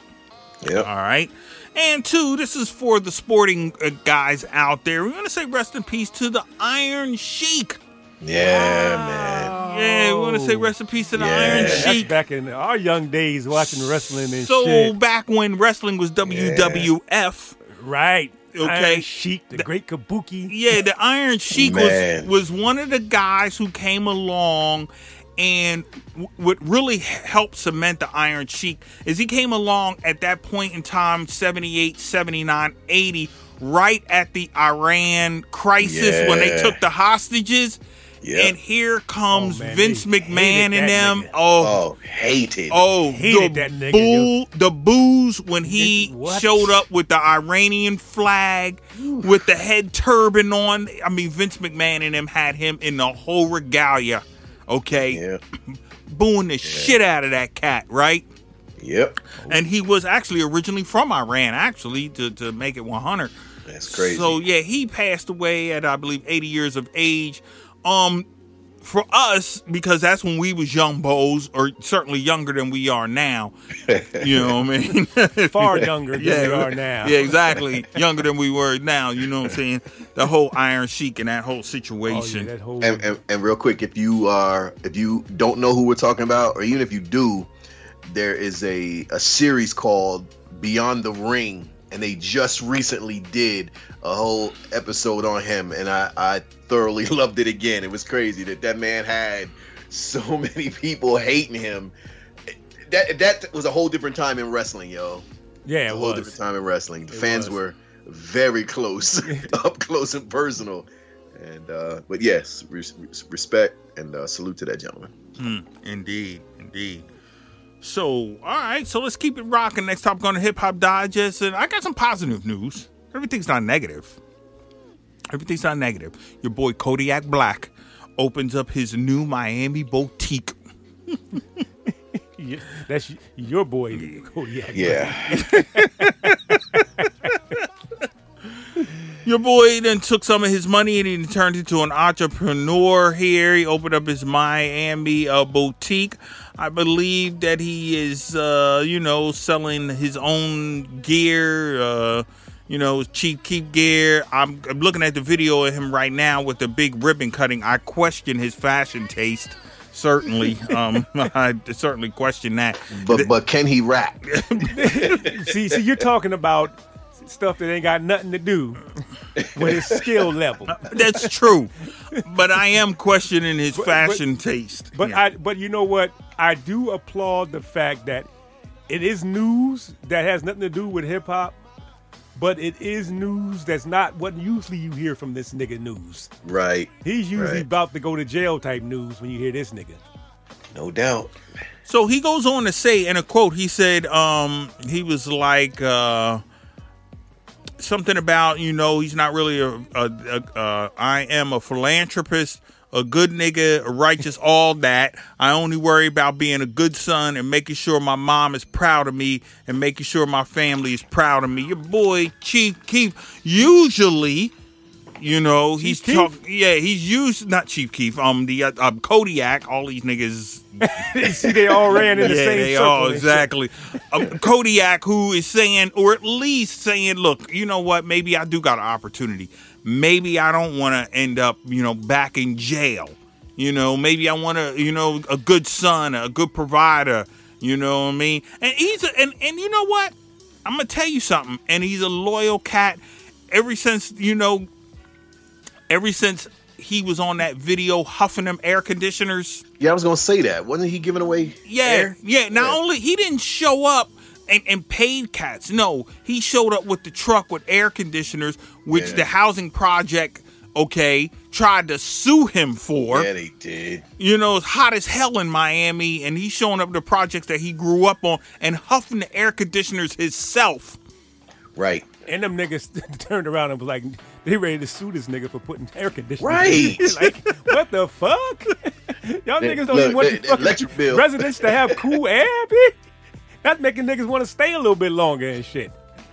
Yeah. All right. And two, this is for the sporting uh, guys out there. We want to say rest in peace to the Iron Sheik. Yeah, wow. man. Yeah, we want to say rest in peace to the yeah. Iron That's Sheik. back in our young days watching wrestling and so shit. So back when wrestling was W W F. Yeah. Right. Okay. Iron Sheik, the, the great Kabuki. Yeah, the Iron Sheik was, was one of the guys who came along, and w- what really helped cement the Iron Sheik is he came along at that point in time, seventy-eight, seventy-nine, eighty, right at the Iran crisis yeah. when they took the hostages. Yep. And here comes oh, man, Vince McMahon and them. Nigga. Oh, oh, hated. Oh, hated the that nigga. Boo, the booze when he what? showed up with the Iranian flag, Ooh. with the head turban on. I mean, Vince McMahon and them had him in the whole regalia. Okay, yeah. booing the yeah. shit out of that cat, right? Yep. And he was actually originally from Iran, actually, to to make it one hundred. That's crazy. So yeah, he passed away at I believe eighty years of age. Um, for us, because that's when we was young bows, or certainly younger than we are now. You know what I mean? Far younger than yeah, we are now. Yeah, exactly. Younger than we were now. You know what I'm saying? The whole Iron Sheik and that whole situation. Oh, yeah, that whole... And, and, and real quick, if you are, if you don't know who we're talking about, or even if you do, there is a a series called Beyond the Ring. And they just recently did a whole episode on him, and I, I thoroughly loved it again. It was crazy that that man had so many people hating him. That that was a whole different time in wrestling, yo. Yeah, it, it was a whole different time in wrestling. The it fans was. were very close, up close and personal. And uh, but yes, res- respect and uh, salute to that gentleman. Hmm, indeed, indeed. So, all right, so let's keep it rocking. Next topic on the Hip Hop Digest, and I got some positive news. Everything's not negative. Everything's not negative. Your boy Kodiak Black opens up his new Miami boutique. Yeah, that's your boy Kodiak. Yeah. Your boy then took some of his money and he turned into an entrepreneur here. He opened up his Miami uh, boutique. I believe that he is, uh, you know, selling his own gear, uh, you know, cheap, keep gear. I'm, I'm looking at the video of him right now with the big ribbon cutting. I question his fashion taste. Certainly. um, I certainly question that. But but can he rap? see, see, you're talking about stuff that ain't got nothing to do with his skill level. That's true. But I am questioning his but, fashion but, taste. But yeah. I but you know what? I do applaud the fact that it is news that has nothing to do with hip hop, but it is news that's not what usually you hear from this nigga news. Right. He's usually right. about to go to jail type news when you hear this nigga. No doubt. So he goes on to say, in a quote, he said, um, he was like, uh, something about, you know, he's not really a, a, a, a I am a philanthropist, a good nigga, a righteous, all that. I only worry about being a good son and making sure my mom is proud of me and making sure my family is proud of me. Your boy, Chief Keef, usually You know, Chief he's Keef? talk. Yeah, he's used not Chief Keef. Um, the uh, um, Kodiak. All these niggas. See, they all ran in the yeah, same they circle. all and exactly. um, Kodiak, who is saying, or at least saying, look, you know what? Maybe I do got an opportunity. Maybe I don't want to end up, you know, back in jail. You know, maybe I want to, you know, a good son, a good provider. You know what I mean? And he's a, and and you know what? I'm gonna tell you something. And he's a loyal cat. Ever since, you know, ever since he was on that video huffing them air conditioners. Yeah, I was gonna say that. Wasn't he giving away Yeah, air? yeah. Not Yeah. only he didn't show up and, and paid cats. No, he showed up with the truck with air conditioners, which Yeah. the housing project, okay, tried to sue him for. Yeah, they did. You know, it's hot as hell in Miami, and he's showing up the projects that he grew up on and huffing the air conditioners himself. Right. And them niggas turned around and was like, they ready to sue this nigga for putting air conditioning. Right. Like, what the fuck? Y'all They- niggas don't look, even want they- the the fucking electric bill. residents to have cool air, bitch. That's making niggas want to stay a little bit longer and shit.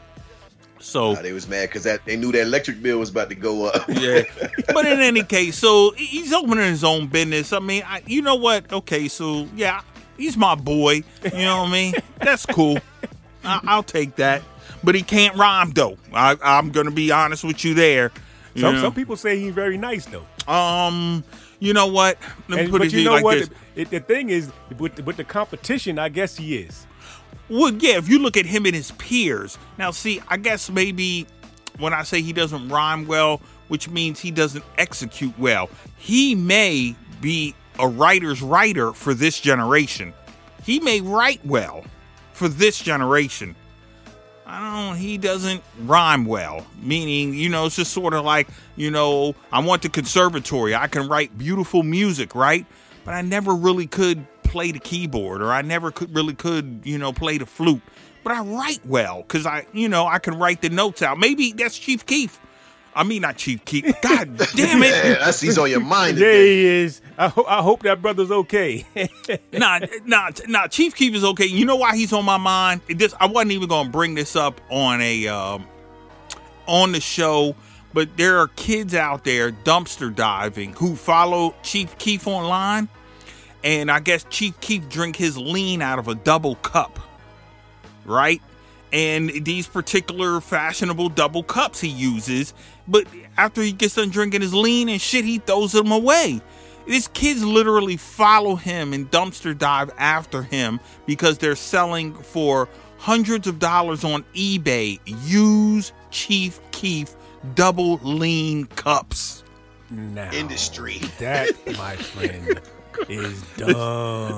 So Nah, they was mad because that they knew that electric bill was about to go up. yeah, but in any case, so he's opening his own business. I mean, I, you know what? Okay, so yeah, he's my boy. You know what I mean? That's cool. I, I'll take that. But he can't rhyme though. I, I'm gonna be honest with you there. You Some know? some people say he's very nice though. Um, you know what? Let me And, put but it you to you know like what? this. It, the thing is, with the, with the competition, I guess he is. Well, yeah, if you look at him and his peers. Now, see, I guess maybe when I say he doesn't rhyme well, which means he doesn't execute well, he may be a writer's writer for this generation. He may write well for this generation. I don't, he doesn't rhyme well, meaning, you know, it's just sort of like, you know, I went to conservatory. I can write beautiful music, right? But I never really could play the keyboard, or I never could really could, you know, play the flute. But I write well because I, you know, I can write the notes out. Maybe that's Chief Keef. I mean, not Chief Keef. God damn it. Yeah, that's he's on your mind. There today. he is. I, ho- I hope that brother's okay. nah, nah, nah. Chief Keef is okay. You know why he's on my mind? It just, I wasn't even gonna bring this up on a um, on the show, but there are kids out there dumpster diving who follow Chief Keef online, and I guess Chief Keef drink his lean out of a double cup, right? And these particular fashionable double cups he uses, but after he gets done drinking his lean and shit, he throws them away. These kids literally follow him and dumpster dive after him because they're selling for hundreds of dollars on eBay used Chief Keef double lean cups. Now, Industry. that, my friend, is dumb.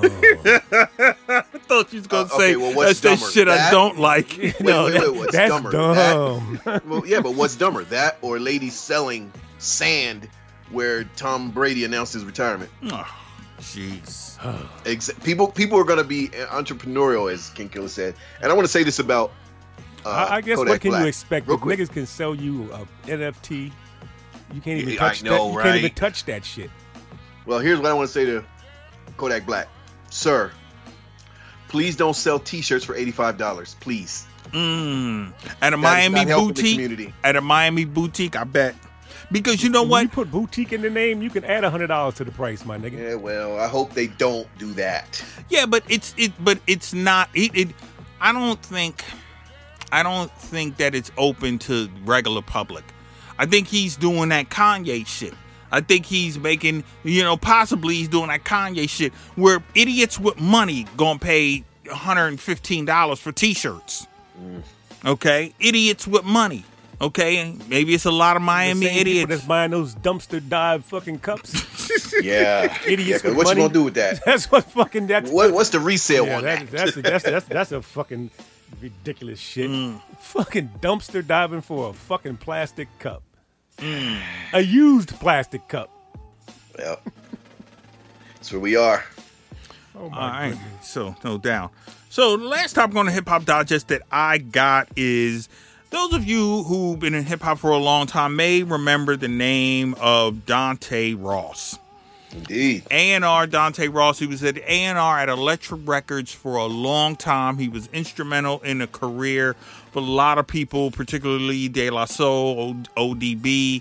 I thought you was gonna Uh, okay, say well, what's that's that dumber, shit I that- don't like. Wait, No, wait, that- wait, what's that's dumber? dumb. That, well, yeah, but what's dumber? That or ladies selling sand where Tom Brady announced his retirement? Oh, jeez. Ex- people people are going to be entrepreneurial, as King Killer said. And I want to say this about uh, I, I guess Kodak what can Black. you expect? Real If quick. niggas can sell you a N F T, you can't even Yeah, touch I know, that. You can't even right? touch that shit. Well, here's what I want to say to Kodak Black. Sir, please don't sell T-shirts for eighty-five dollars, please. Mm. At a That is Miami not helping the boutique. community. At a Miami boutique, I bet. Because you know When what? you put boutique in the name, you can add a hundred dollars to the price, my nigga. Yeah, well, I hope they don't do that. Yeah, but it's it, but it's not. It, it. I don't think. I don't think that it's open to regular public. I think he's doing that Kanye shit. I think he's making, you know, possibly he's doing that Kanye shit where idiots with money gonna pay one hundred fifteen dollars for T-shirts. Mm. Okay, idiots with money. Okay, maybe it's a lot of Miami the same people idiots. that's buying those dumpster dive fucking cups. Yeah. Idiots Yeah, 'cause with what money. you gonna do with that? That's what fucking that's. What, what's the resale yeah, on that, that? that's, a, that's, a, that's that's a fucking ridiculous shit. Mm. Fucking dumpster diving for a fucking plastic cup. Mm. A used plastic cup. Well, that's where we are. Oh my All right, goodness. so no doubt. So the last topic on the Hip Hop Digest that I got is those of you who've been in hip hop for a long time may remember the name of Dante Ross. Indeed. A and R Dante Ross. He was at A and R at Electric Records for a long time. He was instrumental in the career for a lot of people, particularly De La Soul, O D B.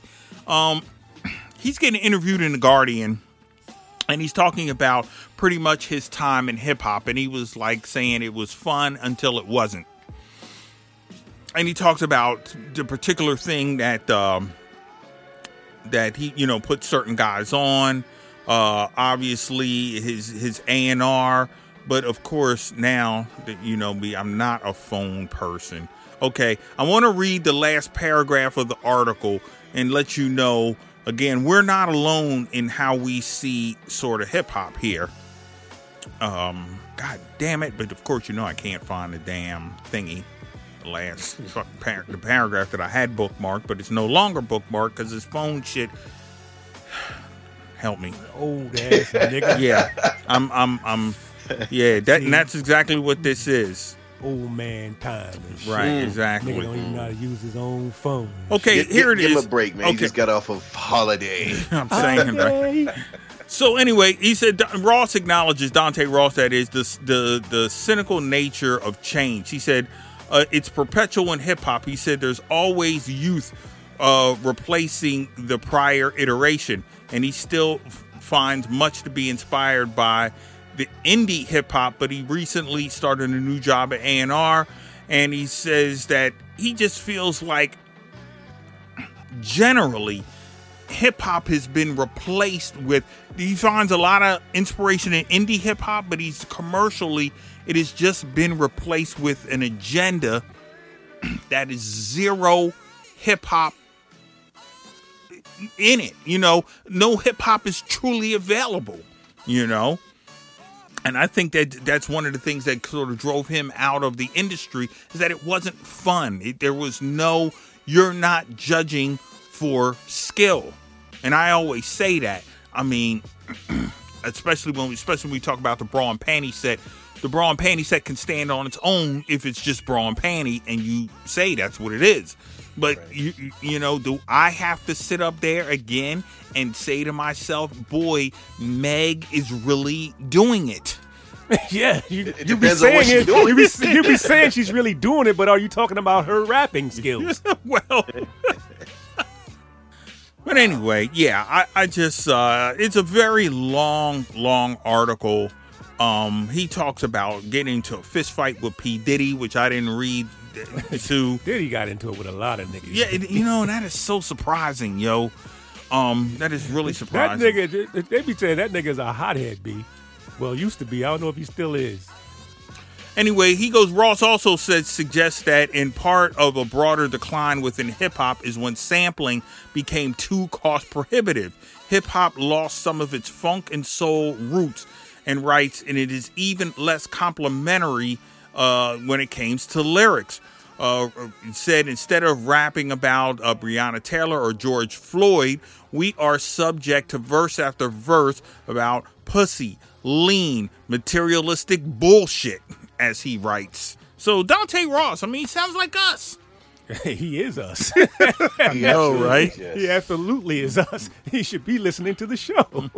Um, he's getting interviewed in The Guardian, and he's talking about pretty much his time in hip hop, and he was like saying it was fun until it wasn't. And he talks about the particular thing that um, that he, you know, put certain guys on. Uh, obviously, his his A and R, but of course now that you know me, I'm not a phone person. Okay, I want to read the last paragraph of the article and let you know. Again, we're not alone in how we see sort of hip hop here. Um, God damn it! But of course, you know I can't find the damn thingy. The last fucking par- the paragraph that I had bookmarked, but it's no longer bookmarked because this phone shit. Help me, old ass nigga. Yeah, I'm, I'm, I'm. Yeah, that and that's exactly what this is. Old man time. And right, shit. exactly. Nigga don't even know how to use his own phone. Okay, Give, here give, it is. Give him a break, man. Okay. He just got off of holiday. I'm saying, right? So anyway, he said Ross acknowledges, Dante Ross, that is, the the, the cynical nature of change. He said uh, it's perpetual in hip-hop. He said there's always youth uh, replacing the prior iteration, and he still f- finds much to be inspired by the indie hip-hop, but he recently started a new job at A and R, and he says that he just feels like generally hip-hop has been replaced with, he finds a lot of inspiration in indie hip-hop, but he's commercially, it has just been replaced with an agenda that is zero hip-hop in it. You know, no hip-hop is truly available, you know. And I think that that's one of the things that sort of drove him out of the industry, is that it wasn't fun. It, there was no, you're not judging for skill. And I always say that. I mean, especially when we, especially when we talk about the bra and panty set. The bra and panty set can stand on its own if it's just bra and panty and you say that's what it is. But, right. you you know, do I have to sit up there again and say to myself, boy, Meg is really doing it? Yeah, you, it you be saying it. You be, you be saying she's really doing it, but are you talking about her rapping skills? Well, but anyway, yeah, I, I just, uh, it's a very long, long article. Um, he talks about getting into a fist fight with P. Diddy, which I didn't read. To Diddy got into it with a lot of niggas. Yeah, it, you know, that is so surprising, yo. Um, that is really surprising. That nigga, they be saying that nigga's a hothead, B. Well, used to be. I don't know if he still is. Anyway, he goes, Ross also said, suggests that in part of a broader decline within hip-hop is when sampling became too cost-prohibitive. Hip-hop lost some of its funk and soul roots, and writes, and it is even less complimentary uh, when it came to lyrics. Uh, said, instead of rapping about uh, Breonna Taylor or George Floyd, we are subject to verse after verse about pussy, lean, materialistic bullshit, as he writes. So Dante Ross, I mean, he sounds like us. He is us. I know, right? Yes. He absolutely is us. He should be listening to the show.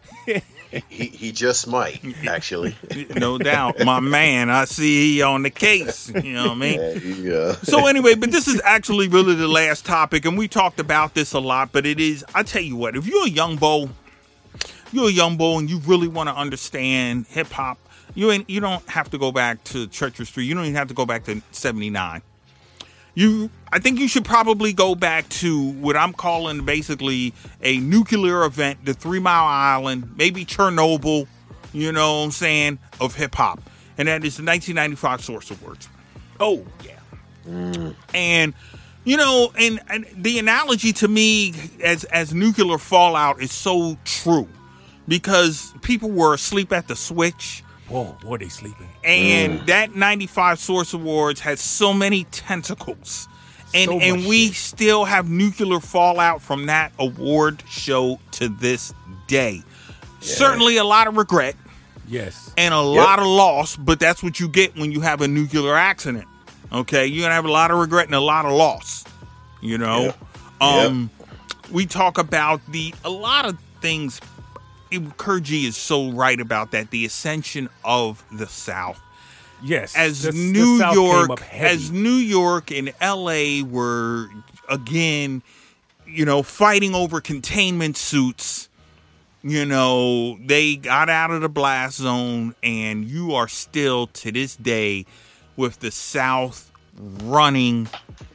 he he just might, actually. No doubt. My man, I see he on the case. You know what I mean? Yeah, yeah. So anyway, but this is actually really the last topic, and we talked about this a lot, but it is, I tell you what, if you're a young bo, you're a young bo and you really want to understand hip-hop, you ain't, you don't have to go back to Treacherous Street. You don't even have to go back to seventy-nine. You, I think you should probably go back to what I'm calling basically a nuclear event, the Three Mile Island, maybe Chernobyl, you know what I'm saying, of hip hop. And that is the nineteen ninety-five Source Awards. Oh, yeah. Mm. And, you know, and, and the analogy to me as, as nuclear fallout is so true, because people were asleep at the switch. Whoa, were they sleeping? And mm. that ninety-five Source Awards has so many tentacles. And so and we shit. still have nuclear fallout from that award show to this day. Yeah. Certainly a lot of regret. Yes. And a yep. lot of loss, but that's what you get when you have a nuclear accident. Okay? You're going to have a lot of regret and a lot of loss. You know? Yep. Um yep. We talk about the a lot of things. Kurji is so right about that. The ascension of the South. Yes. As the, New the York, as New York and L A were again, you know, fighting over containment suits. You know, they got out of the blast zone, and you are still, to this day, with the South running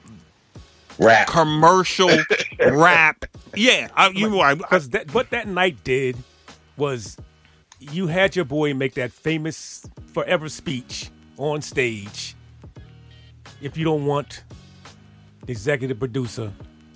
rap commercial rap. Yeah, I, you are. Because that, what that night did was you had your boy make that famous forever speech on stage. If you don't want the executive producer,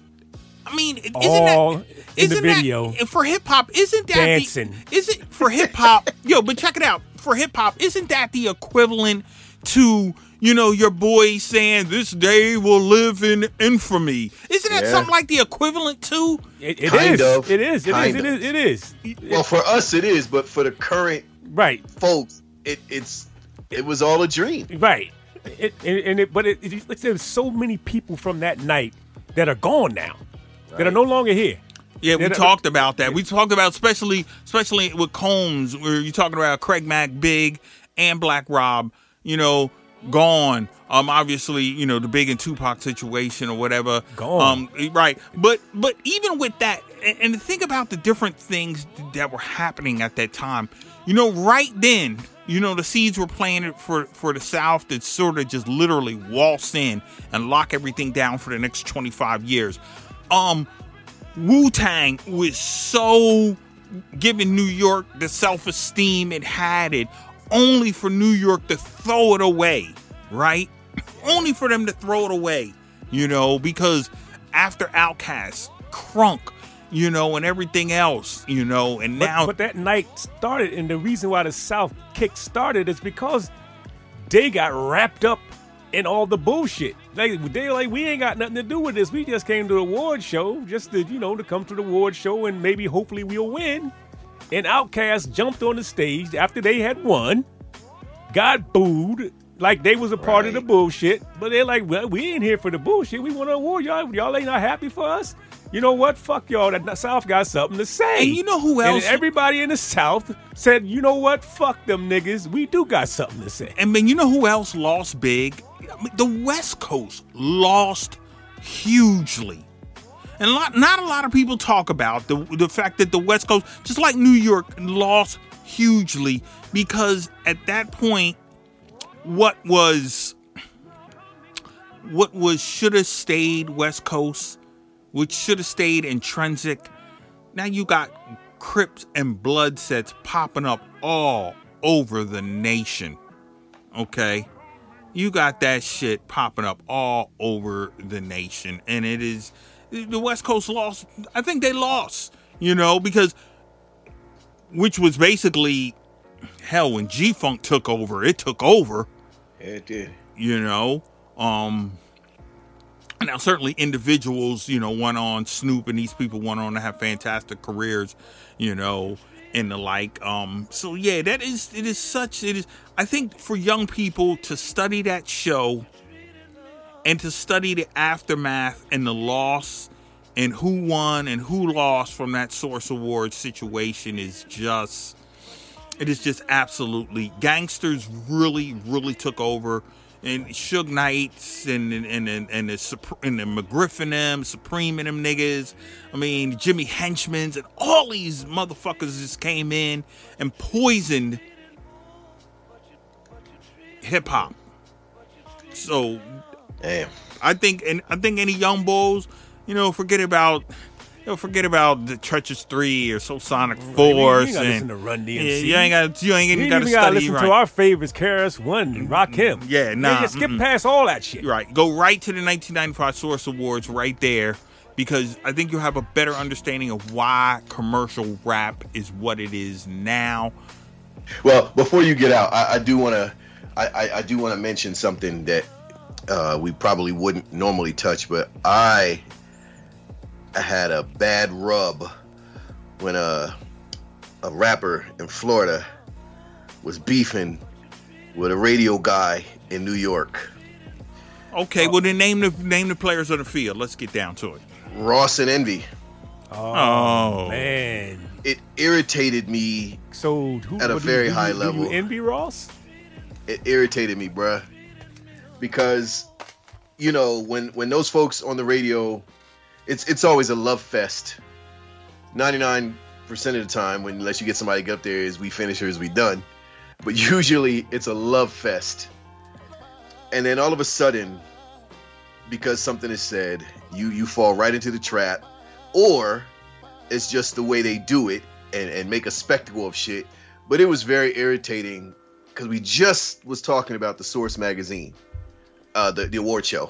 I mean, isn't all that in isn't the video that, for hip hop? Isn't that dancing? The, is it for hip hop? Yo, but check it out. For hip hop, isn't that the equivalent to, you know, your boy saying this day will live in infamy? Isn't that Yeah. something like the equivalent to? It, it Kind is. of. It is. It Kind is. It of. is. It is. Well, for us it is, but for the current Right. folks, it it's it was all a dream. Right. It, and, and it, but it, it, there's so many people from that night that are gone now, that are no longer here. Yeah, we That- talked about that. We talked about especially especially with Combs, where you're talking about Craig Mack, Big, and Black Rob, you know, gone. Um, obviously, you know, the Big and Tupac situation or whatever. Gone. Um, right. But but even with that, and, and to think about the different things that were happening at that time, you know, right then, you know, the seeds were planted for, for the South that sort of just literally waltz in and lock everything down for the next twenty-five years. Um, Wu-Tang was so giving New York the self-esteem it had it, only for New York to throw it away, right? Only for them to throw it away, you know, because after Outkast, Crunk, you know, and everything else, you know, and But, now... but that night started, and the reason why the South kick started is because they got wrapped up in all the bullshit. Like they like, we ain't got nothing to do with this. We just came to the award show, just to, you know, to come to the award show and maybe hopefully we'll win. And Outkast jumped on the stage after they had won, got booed like they was a part of the Right. bullshit. But they're like, well, we ain't here for the bullshit. We want to award y'all. Y'all ain't not happy for us. You know what? Fuck y'all. The South got something to say. And you know who And else- everybody in the South said, you know what? Fuck them niggas. We do got something to say. And man, you know who else lost big? I mean, the West Coast lost hugely. And a lot, not a lot of people talk about the the fact that the West Coast, just like New York, lost hugely because at that point, what was what was should have stayed West Coast, which should have stayed intrinsic. Now you got Crips and Blood sets popping up all over the nation. Okay? You got that shit popping up all over the nation. And it is, the West Coast lost, I think they lost, you know, because, which was basically, hell, when G-Funk took over, it took over, Yeah, it did. you know. Um, now, certainly individuals, you know, went on, Snoop and these people went on to have fantastic careers, you know, and the like. Um, so yeah, that is, it is such, it is, I think for young people to study that show and to study the aftermath and the loss and who won and who lost from that Source Awards situation is just, it is just absolutely, gangsters really, really took over. And Suge Knights and and and and, and the and the McGriff and them, Supreme and them niggas. I mean, Jimmy Henchmans and all these motherfuckers just came in and poisoned hip hop. So, Damn. I think, and I think any young bulls, you know, forget about. You know, forget about the Treacherous Three or Soul Sonic Force. You ain't gotta and listen to Run D M C. Yeah, you ain't got. You ain't You even ain't got to even gotta study. listen Right. to our favorites, K R S One and Rakim. Yeah, nah, just skip mm-mm. past all that shit. Right. Go right to the nineteen ninety-five Source Awards right there because I think you'll have a better understanding of why commercial rap is what it is now. Well, before you get out, I, I do want to, I, I, I do want to mention something that uh, we probably wouldn't normally touch, but I had a bad rub when a a rapper in Florida was beefing with a radio guy in New York. Okay, well then name the name the players on the field. Let's get down to it. Ross and Envy. Oh, Oh. man. It irritated me. So who, At a what do very you, do high you, do level. you envy Ross? It irritated me, bruh. Because, you know, when when those folks on the radio, it's it's always a love fest. ninety-nine percent of the time, when unless you get somebody to get up there, is we finish or is we done. But usually it's a love fest. And then all of a sudden, because something is said, you you fall right into the trap, or it's just the way they do it and, and make a spectacle of shit. But it was very irritating because we just was talking about the Source magazine, uh, the, the award show,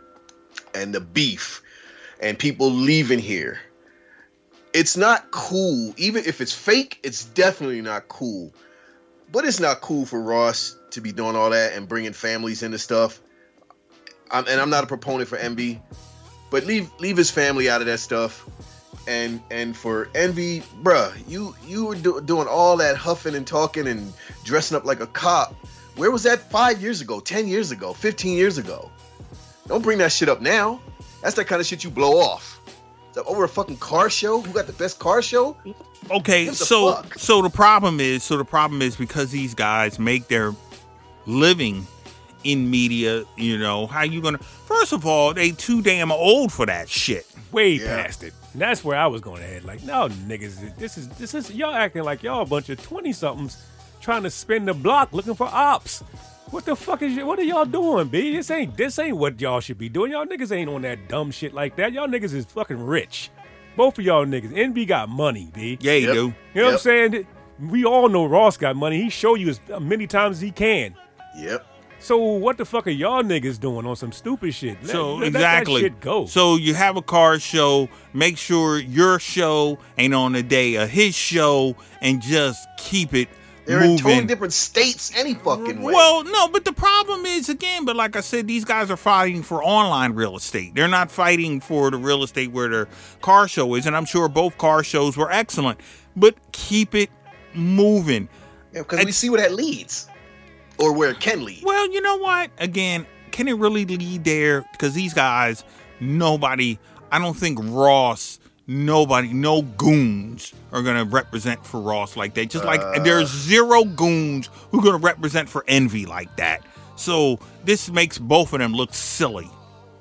and the beef, and people leaving here. It's not cool. Even if it's fake, it's definitely not cool. But it's not cool for Ross to be doing all that and bringing families into stuff. I'm, and I'm not a proponent for Envy, but leave leave his family out of that stuff. And and for Envy, bruh, you you were do, doing all that huffing and talking and dressing up like a cop. Where was that five years ago, ten years ago, fifteen years ago? Don't bring that shit up now. That's that kind of shit you blow off. So over a fucking car show? Who got the best car show? Okay, so fuck? so the problem is so the problem is because these guys make their living in media, you know, how you gonna first of all, they too damn old for that shit. Way Yeah. past it. And that's where I was going ahead. Like, no, niggas, this is this is y'all acting like y'all a bunch of twenty somethings trying to spin the block looking for ops. What the fuck is y- what are y'all doing, B? This ain't this ain't what y'all should be doing. Y'all niggas ain't on that dumb shit like that. Y'all niggas is fucking rich. Both of y'all niggas. Envy got money, B. Yeah, you Yep. do. You know what I'm Yep. saying? We all know Ross got money. He show you as many times as he can. Yep. So what the fuck are y'all niggas doing on some stupid shit? Let- So let exactly. that shit go. So you have a car show, make sure your show ain't on the day of his show, and just keep it They're in totally moving. different states any fucking way. Well, no, but the problem is, again, but like I said, these guys are fighting for online real estate. They're not fighting for the real estate where their car show is, and I'm sure both car shows were excellent. But keep it moving. Yeah, because we it's- see where that leads. Or where it can lead. Well, you know what? Again, can it really lead there? Because these guys, nobody, I don't think Ross, nobody, no goons are going to represent for Ross like that. Just like Uh. there's zero goons who are going to represent for Envy like that. So this makes both of them look silly.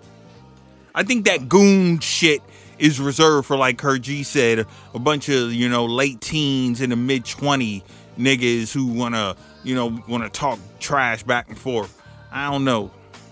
I think that goon shit is reserved for, like Kurt G said, a bunch of, you know, late teens and the mid twenty niggas who want to, you know, want to talk trash back and forth. I don't know.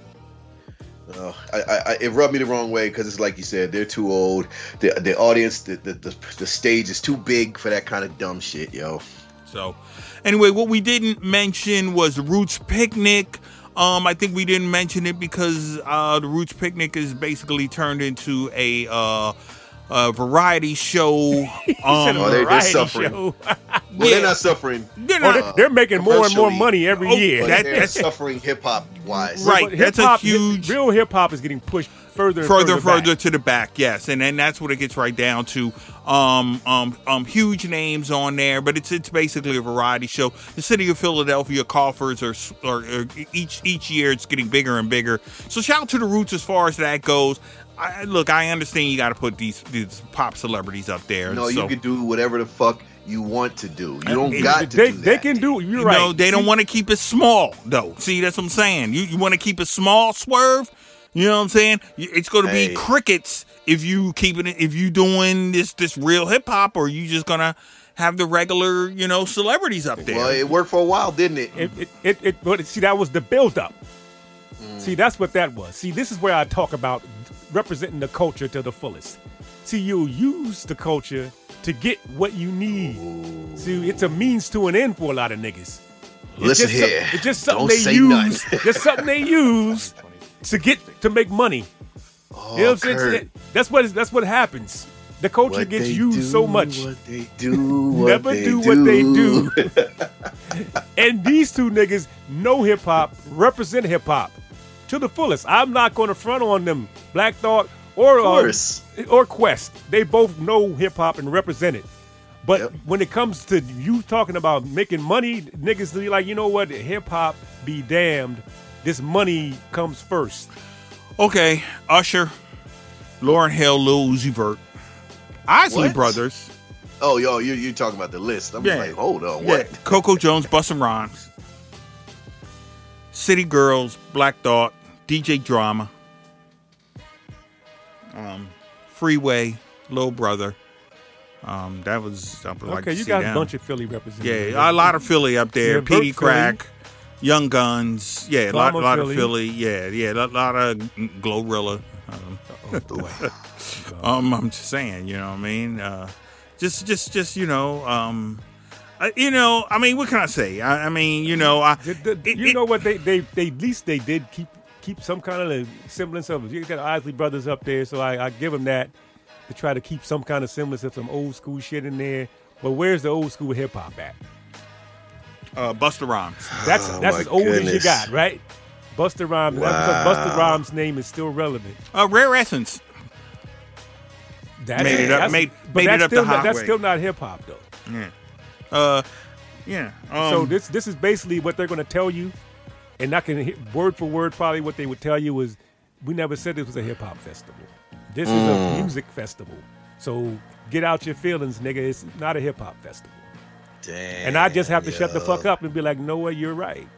Uh, I, I, it rubbed me the wrong way because it's like you said, they're too old. The the audience, the, the the the stage is too big for that kind of dumb shit, yo. So, anyway, what we didn't mention was the Roots Picnic. Um, I think we didn't mention it because uh, the Roots Picnic is basically turned into a uh, a variety show. Said a Um, Oh, they- they're variety suffering. show. Well, Yeah. they're not suffering. they're Oh, not- they're, they're making more and more commercially. money every Oh, year. But that- they're that's- suffering hip hop wise. Right. But that's a hip-hop- huge- real hip hop is getting pushed further and further, further, further back. to the back, yes, and then that's what it gets right down to. Um, um, um, huge names on there, but it's it's basically a variety show. The city of Philadelphia coffers are, are, are each each year it's getting bigger and bigger. So shout out to the Roots as far as that goes. I, look, I understand you got to put these these pop celebrities up there. No, so, you can do whatever the fuck you want to do. You don't And got to they do that. they can do. You're you right. know, they don't See, want to keep it small though. See, that's what I'm saying. You you want to keep it small, Swerve. You know what I'm saying? It's going to Hey. be crickets if you keeping it. If you doing this this real hip hop, or you just gonna have the regular, you know, celebrities up there. Well, it worked for a while, didn't it? It, it, it, it, but see, that was the build up. Mm. See, that's what that was. See, this is where I talk about representing the culture to the fullest. See, you use the culture to get what you need. See, it's a means to an end for a lot of niggas. It's Listen just some- here. it's just something Don't they say use. nothing. Just something they use to get to make money. Oh, You know what I'm saying? Kurt, That's what that's what happens. The culture what gets they used do, so much. What they do, what Never they do what they do. And these two niggas know hip hop, represent hip hop to the fullest. I'm not going to front on them, Black Thought or Of course. uh, or Quest. They both know hip hop and represent it. But Yep. when it comes to you talking about making money, niggas be like, you know what? Hip hop be damned. This money comes first. Okay, Usher, Lauryn Hill, Lil Uzi Vert, Isley What? Brothers, Oh, yo, you you talking about the list? I'm Yeah. like, hold on, yeah, what? Coco Jones, Busta Rhymes, City Girls, Black Thought, D J Drama, um, Freeway, Little Brother. Um, that was I would like Okay, to you see got them. a bunch of Philly representatives. Yeah, a lot of Philly up there. Yeah, P D Burt Crack, Young Guns. Yeah, a lot, Glama lot Philly. of Philly. Yeah, yeah, a lot, lot of Glorilla. Um, Oh, boy. um, I'm just saying, you know what I mean? Uh, just, just, just, you know, um, uh, you know, I mean, what can I say? I, I mean, you know, I, The- the- it- you it- know what? They, they, they, at least they did keep keep some kind of a semblance of it. You got Isley Brothers up there, so I, I give them that to try to keep some kind of semblance of some old school shit in there. But where's the old school hip hop at? uh, Busta Rhymes. That's Oh, that's my as old as you goodness. got, right? Busta Rhymes. That's Wow. because Busta Rhymes' name is still relevant. Uh, Rare Essence. That's, Made it up- that's- made- but made it that's up the still not, that's highway. still not hip hop though. Yeah. Uh, yeah. Um, So this this is basically what they're going to tell you, and I can hit word for word probably what they would tell you is, we never said this was a hip hop festival. This is Mm. a music festival. So get out your feelings, nigga. It's not a hip hop festival. Damn, And I just have to shut the yo. fuck up and be like, no way, you're right.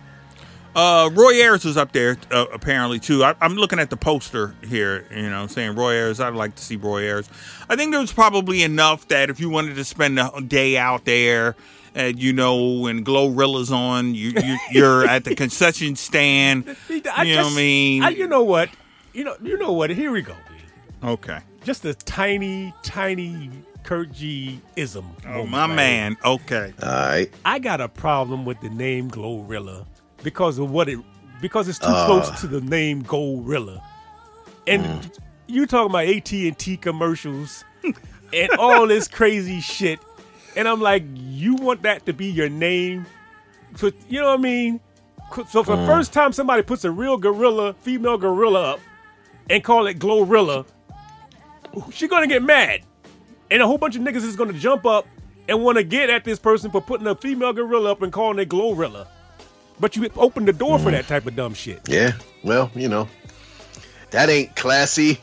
Uh, Roy Ayers was up there uh, apparently too. I, I'm looking at the poster here, you know, saying Roy Ayers. I'd like to see Roy Ayers. I think there was probably enough that if you wanted to spend a day out there, and you know, when Glorilla's on, you, you you're at the concession stand. You I know what I mean? I, you know what? You know, you know what? Here we go. B. Okay. Just a tiny, tiny Kurt G ism. Oh, moment my right man. Okay. All right. I got a problem with the name Glorilla because of what it because it's too Uh. close to the name Gorilla. And Mm. you talking about A T and T commercials and all this crazy shit. And I'm like, you want that to be your name? So, you know what I mean? So for the first time somebody puts a real gorilla, female gorilla up and call it Glorilla, she gonna get mad. And a whole bunch of niggas is gonna jump up and want to get at this person for putting a female gorilla up and calling it Glorilla. But you opened the door for that type of dumb shit. Yeah. Well, you know, that ain't classy.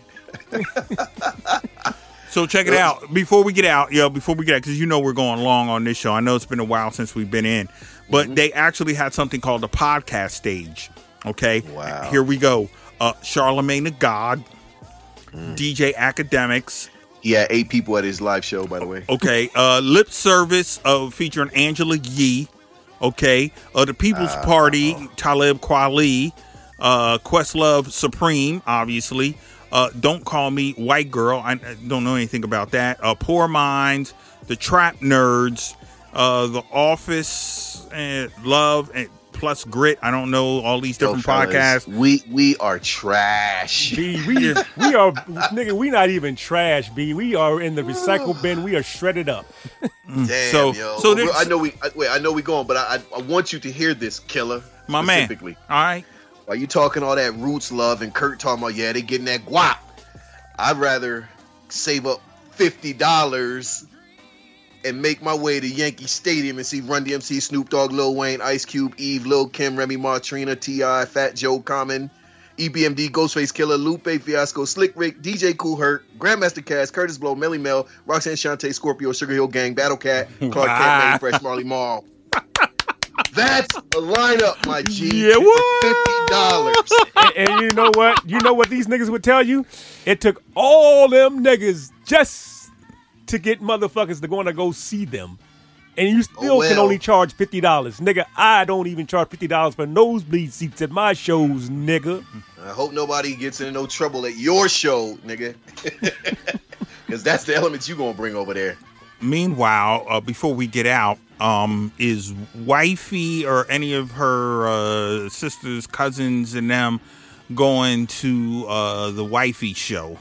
So check it out. Before we get out, yo, before we get out, because you know we're going long on this show. I know it's been a while since we've been in, but they actually had something called the podcast stage. Okay. Wow. Here we go. Uh, Charlemagne the God, D J Academics. He had eight people at his live show, by the way. Okay. Uh, Lip Service uh, featuring Angela Yee. Okay. Uh, the People's Uh, Party, Talib Kweli. Uh, Questlove Supreme, obviously. Uh, Don't Call Me White Girl. I, I don't know anything about that. Uh, Poor Minds, The Trap Nerds, uh, The Office, and Love, and plus Grit. I don't know all these Yo, different fellas, podcasts. We we are trash. B, we, we are, nigga, we not even trash, B. We are in the recycle bin. We are shredded up. Damn, So- yo. so Well, there's- I know we I, wait. I know we going, but I, I I want you to hear this, Killer. My man. specifically. All right. While you talking all that roots love and Kurt talking about, yeah, they getting that guap. I'd rather save up fifty dollars and make my way to Yankee Stadium and see Run D M C, Snoop Dogg, Lil Wayne, Ice Cube, Eve, Lil Kim, Remy Ma, Trina, T I, Fat Joe, Common, E B M D, Ghostface Killer, Lupe Fiasco, Slick Rick, D J Kool Herc, Grandmaster Cass, Curtis Blow, Melly Mel, Roxanne Shante, Scorpio, Sugar Hill Gang, Battle Cat, Clark Wow. Kent, Manny Fresh, Marley Marl. That's a lineup, my G. Yeah, for what? fifty dollars. And, and you know what? You know what these niggas would tell you? It took all them niggas just to get motherfuckers to go to go see them. And you still Oh, well. can only charge fifty dollars. Nigga, I don't even charge fifty dollars for nosebleed seats at my shows, nigga. I hope nobody gets in no trouble at your show, nigga. Because that's the elements you gonna bring over there. Meanwhile, uh, before we get out, um, is Wifey or any of her uh, sisters, cousins, and them going to uh, the Wifey show?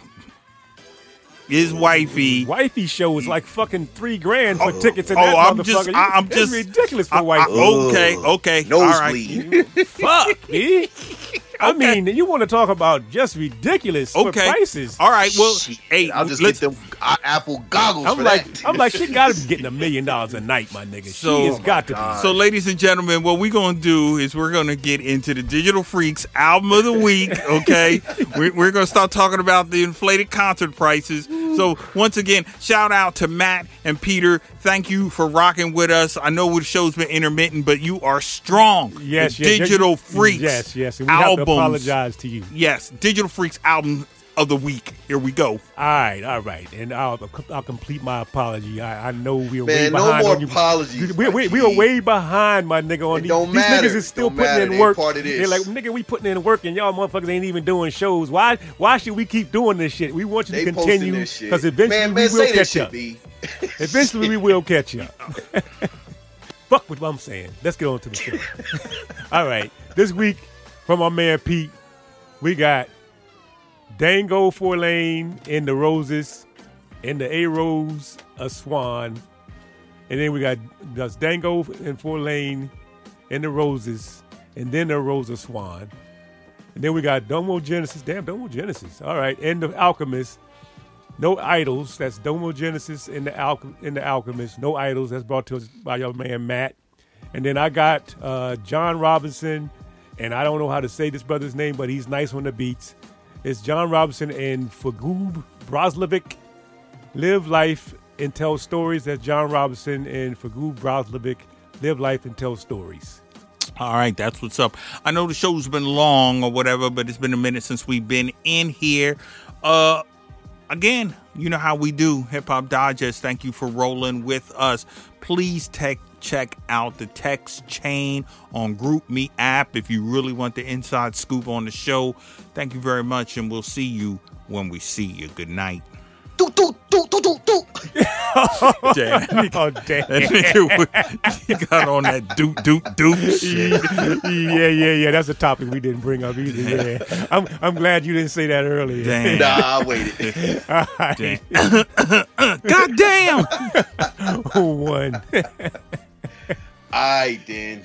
Is Wifey? Wifey show is like fucking three grand for Oh, tickets in oh, that I'm motherfucker. just- You- I- I'm it's just- ridiculous for I- I- wifey. okay, okay, all right. Nosebleed. Fuck, me. I mean, you want to talk about just ridiculous for Okay, prices. all right. Well, Shit, hey, I'll just let's, get them uh, Apple goggles I'm for like, that. I'm like, she got to be getting a million dollars a night, my nigga. So- she has got to God. be. So, ladies and gentlemen, what we're going to do is we're going to get into the Digital Freaks album of the week, okay? we're we're going to start talking about the inflated concert prices. So, once again, shout out to Matt and Peter. Thank you for rocking with us. I know the show's been intermittent, but you are strong. Yes, the yes, Digital yes, Freaks Yes, yes. And we have to albums. apologize to you. Yes, Digital Freaks album of the week. Here we go. All right, all right. And I'll, I'll complete my apology. I, I know we were Man, way no behind. more on you. apologies, We, we, we were way behind, my nigga. On It these, don't these matter. niggas is still Don't putting matter. in They work. part of this. They're like, nigga, we putting in work, and y'all motherfuckers ain't even doing shows. Why? Why should we keep doing this shit? We want you They to posting continue this shit. because eventually man, we man, will say catch this shit, up. B. Eventually we will catch up. Fuck what I'm saying. Let's get on to the show. All right. This week, from our man Pete, we got Dango Four Lane in the Roses, in the A Rose, a Swan. And then we got that's Dango and Four Lane in the Roses, and then the Rose a Swan. And then we got Domo Genesis. Damn, Domo Genesis. All right. And the Alchemist. No Idols. That's Domo Genesis in the Al- in the Alchemist. No Idols. That's brought to us by your man Matt. And then I got uh, John Robinson, and I don't know how to say this brother's name, but he's nice on the beats. It's John Robinson and Fagub Brozlovic. Live Life and Tell Stories. That's John Robinson and Fagub Brozlovic. Live Life and Tell Stories. All right, that's what's up. I know the show's been long or whatever, but it's been a minute since we've been in here. Uh, again, you know how we do. Hip Hop Digest, thank you for rolling with us. Please tech, check out the text chain on GroupMe app if you really want the inside scoop on the show. Thank you very much, and we'll see you when we see you. Good night. Do, do, do, do, do, do. Damn. Oh, damn. That nigga, you got on that doot, doot, doot shit. Yeah, yeah, yeah. That's a topic we didn't bring up either. Yeah. I'm, I'm glad you didn't say that earlier. Damn. Nah, I waited. All right. Damn. God damn. Who won? I did.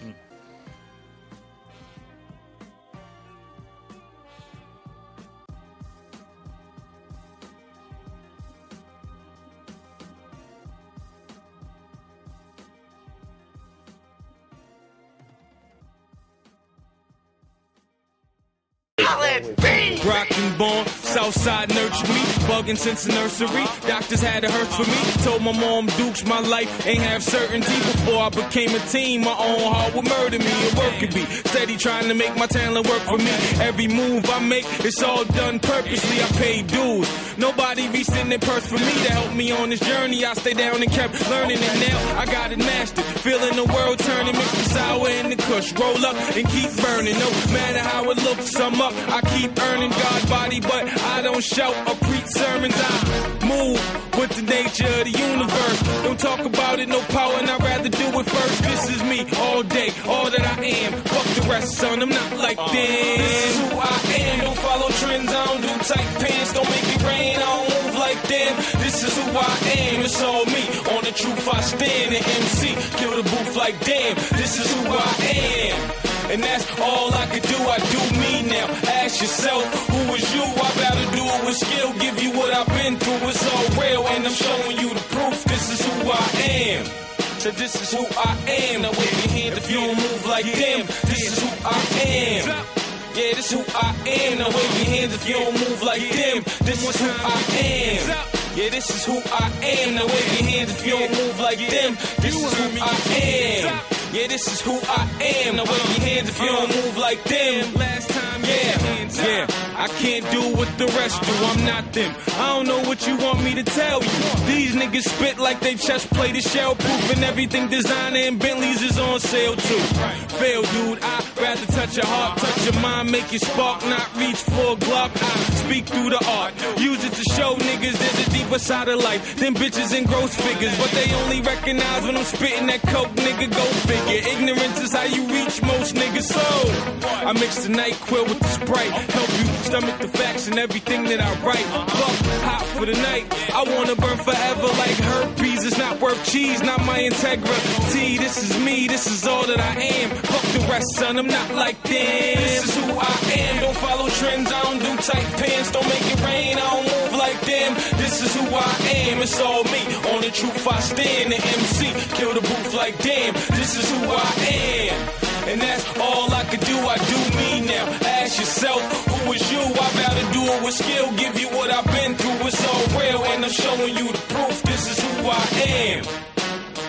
Rock and born, Southside nurtured me, bugging since the nursery. Doctors had it hurt for me. Told my mom Dukes my life ain't have certainty. Before I became a teen, my own heart would murder me. A work could be steady trying to make my talent work for me. Every move I make, it's all done purposely. I paid dues. Nobody reached in their purse for me to help me on this journey. I stayed down and kept learning, and now I got it mastered. Feeling the world turning, mix the sour and the kush. Roll up and keep burning. No matter how it looks, I'm up. I keep earning God body, but I don't shout or preach sermons. I move with the nature of the universe. Don't talk about it, no power, and I'd rather do it first. This is me all day, all that I am. Fuck the rest, son, I'm not like them. This is who I am. Don't follow trends, I don't do tight pants. Don't make it rain, I don't move like them. This is who I am, it's all me. On the truth I stand, an M C. Kill the booth like damn. This is who I am. And that's all I could do, I do me now. Ask yourself, who is you? I better do it with skill, give you what I've been through. It's all real, and I'm showing you the proof. This is who I am. So this is who I am. Now wave your hand if you don't move like them. This is who I am. Yeah, this is who I am. Now wave your hands if you don't move like them. This is who I am. Yeah, this is who I am. Now wave your hands if you don't move like them. This is who I am. Yeah, this is who I am. Now wave your hands if you don't move like them. Last time, yeah, yeah. I can't do what the rest do. I'm not them. I don't know what you want me to tell you. These niggas spit like they chest plate is shell proof, and everything designer and Bentleys is on sale too. Fail, dude. I'd rather touch your heart, touch your mind, make you spark, not reach for a Glock. I speak through the art, use it to show niggas there's a deeper side of life than bitches and gross figures. But they only recognize when I'm spitting that coke, nigga. Go figure. Ignorance is how you reach most niggas. So I mix the NyQuil with the Sprite, help you stomach the facts and everything that I write. Fuck hot for the night. I wanna burn forever like herpes. It's not worth cheese, not my integrity. This is me, this is all that I am. Fuck the rest, son, I'm not like them. This is who I am. Don't follow trends, I don't do tight pants. Don't make it rain, I don't move like them. This is who I am, it's all me. On the truth I stand, the M C. Kill the booth like damn. This is who I am. And that's all I could do, I do me now. Ask yourself, who is you? I better do it with skill, give you what I've been through. It's all real, and I'm showing you the proof. This is who I am. I ain't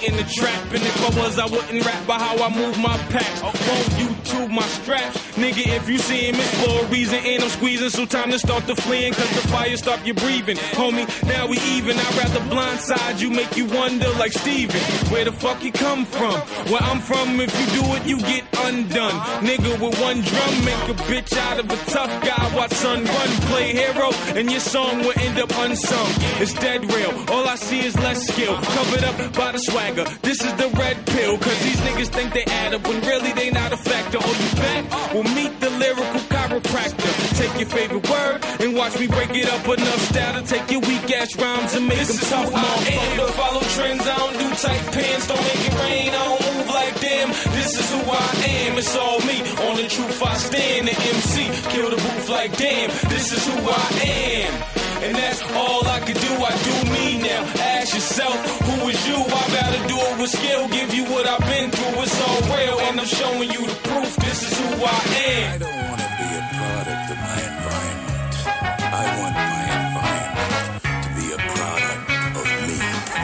in the trap. And if I was, I wouldn't rap about how I move my packs. Won't YouTube my straps? Nigga, if you see him, it's for a reason. And I'm squeezing, so time to start the fleeing. Cause the fire stop your breathing. Homie, now we even. I'd rather blindside you, make you wonder like Steven. Where the fuck you come from? Where I'm from, if you do it, you get undone. Nigga with one drum, make a bitch out of a tough guy. Watch son run, play hero, and your song will end up unsung. It's dead real, all I see is less skill. Covered up by the swagger, this is the red pill. Cause these niggas think they add up when really they not a factor. Oh, you back? Well, meet the lyrical chiropractor. Take your favorite word and watch me break it up enough style to take your weak ass rhymes and make them tough. I am to follow trends, I don't do tight pants, don't make it rain, I don't move like them. This is who I am, it's all me. On the truth I stand, the M C kill the booth like damn. This is who I am, and that's all I can do. I do me now. Ask yourself, who is you? I gotta do it with skill. Give you what I've been through. It's all real, and I'm showing you the proof. This is who I am. I don't want to be a product of my environment. I want my environment to be a product of me.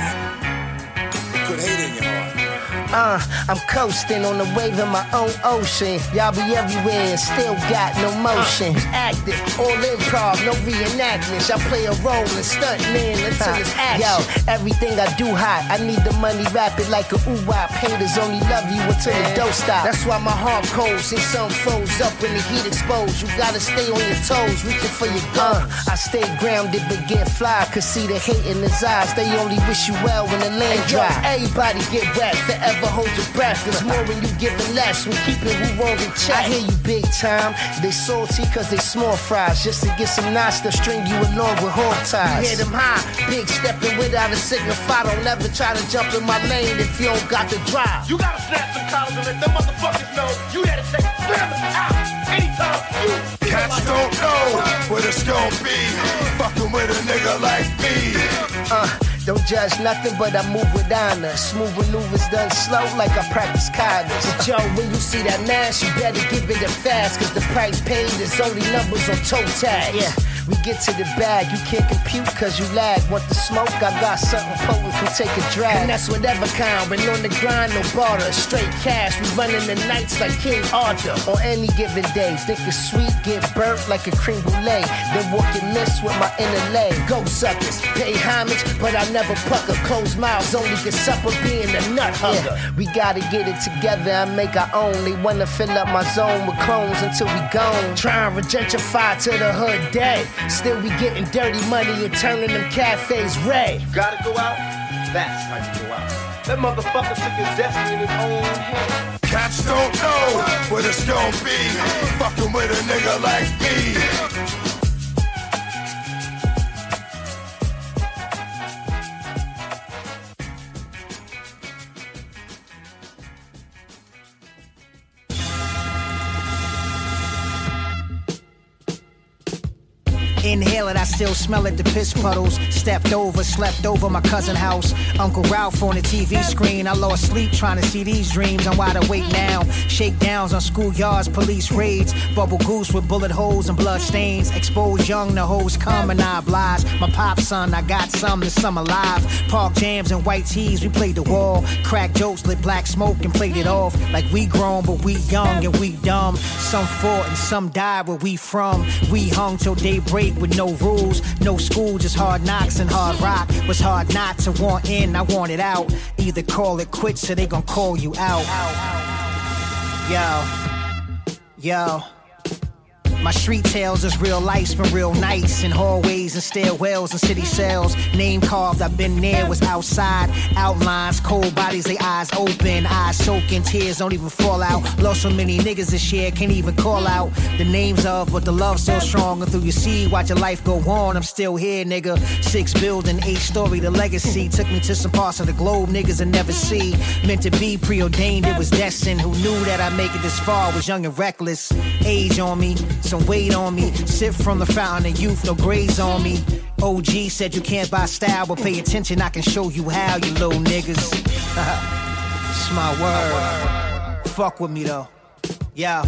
Quit hating your heart. Uh, I'm coasting on the wave of my own ocean. Y'all be everywhere and still got no motion. Active, all improv, no reenactments. I play a role and stunt man until it's action. Yo, everything I do hot. I need the money rapid like a ooh-wop. Haters only love you until the dough stop. That's why my heart cold. See some froze up when the heat exposed. You gotta stay on your toes, reaching for your gun. Uh, I stay grounded but get fly. Cause see the hate in his eyes. They only wish you well when the land dry. Everybody get wet forever. Hold your breath, it's more when you giving less. We keeping who wrong in check. I hear you big time. They salty cause they small fries. Just to get some nice to string you along with hog ties. You hear them high, big stepping without a signify. Don't ever try to jump in my lane if you don't got the drive. You gotta snap some collars and let them motherfuckers know you had to take slam it out anytime you. Cats don't know what it's gonna be. Fucking with a nigga like me. Uh. Don't judge nothing, but I move with honor. Smooth maneuvers done slow like I practice kindness. But yo, when you see that mash, you better give it a fast. Cause the price paid is only numbers on toe tags. Yeah, we get to the bag, you can't compute cause you lag. Want the smoke, I got something potent, can take a drag. And that's whatever kind, when on the grind, no barter. Straight cash, we running the nights like King Arthur. On any given day, think it's sweet, get burnt like a cream brulee. Then walk and miss with my inner leg. Go suckers, pay homage, but I never pucker. Closed mouths only get supper being a nut hugger. Yeah, we gotta get it together and make our own. They wanna fill up my zone with clones until we gone. Trying to gentrify to the hood day. Still we getting dirty money and turning them cafes red. You gotta go out, that's how you go out. That motherfucker took his destiny in his own hand. Cats don't know what it's gonna be. Fucking with a nigga like me. Inhale it, I still smell it, the piss puddles. Stepped over, slept over my cousin's house. Uncle Ralph on the T V screen. I lost sleep trying to see these dreams. I'm wide awake now. Shakedowns on schoolyards, police raids. Bubble goose with bullet holes and blood stains. Exposed young, the hoes come and I oblige. My pop son, I got some, this some alive. Park jams and white tees, we played the wall. Crack jokes, lit black smoke and played it off. Like we grown, but we young and we dumb. Some fought and some died where we from. We hung till daybreak with no rules, no school, just hard knocks and hard rock. Was hard not to want in, I want it out. Either call it quits or they gon' call you out. Yo, yo. My street tales is real life's been real nice. In hallways and stairwells and city cells. Name carved, I've been there, was outside. Outlines, cold bodies, they eyes open. Eyes soaking, tears don't even fall out. Lost so many niggas this year, can't even call out the names of, but the love's so strong. And through your seed, watch your life go on. I'm still here, nigga. Six building, eight story, the legacy. Took me to some parts of the globe niggas will never see. Meant to be preordained, it was destined. Who knew that I'd make it this far? Was young and reckless. Age on me. Some weight on me, sip from the fountain of youth, no grades on me. O G said you can't buy style, but pay attention, I can show you how, you little niggas. It's my word. Fuck with me though. Yeah.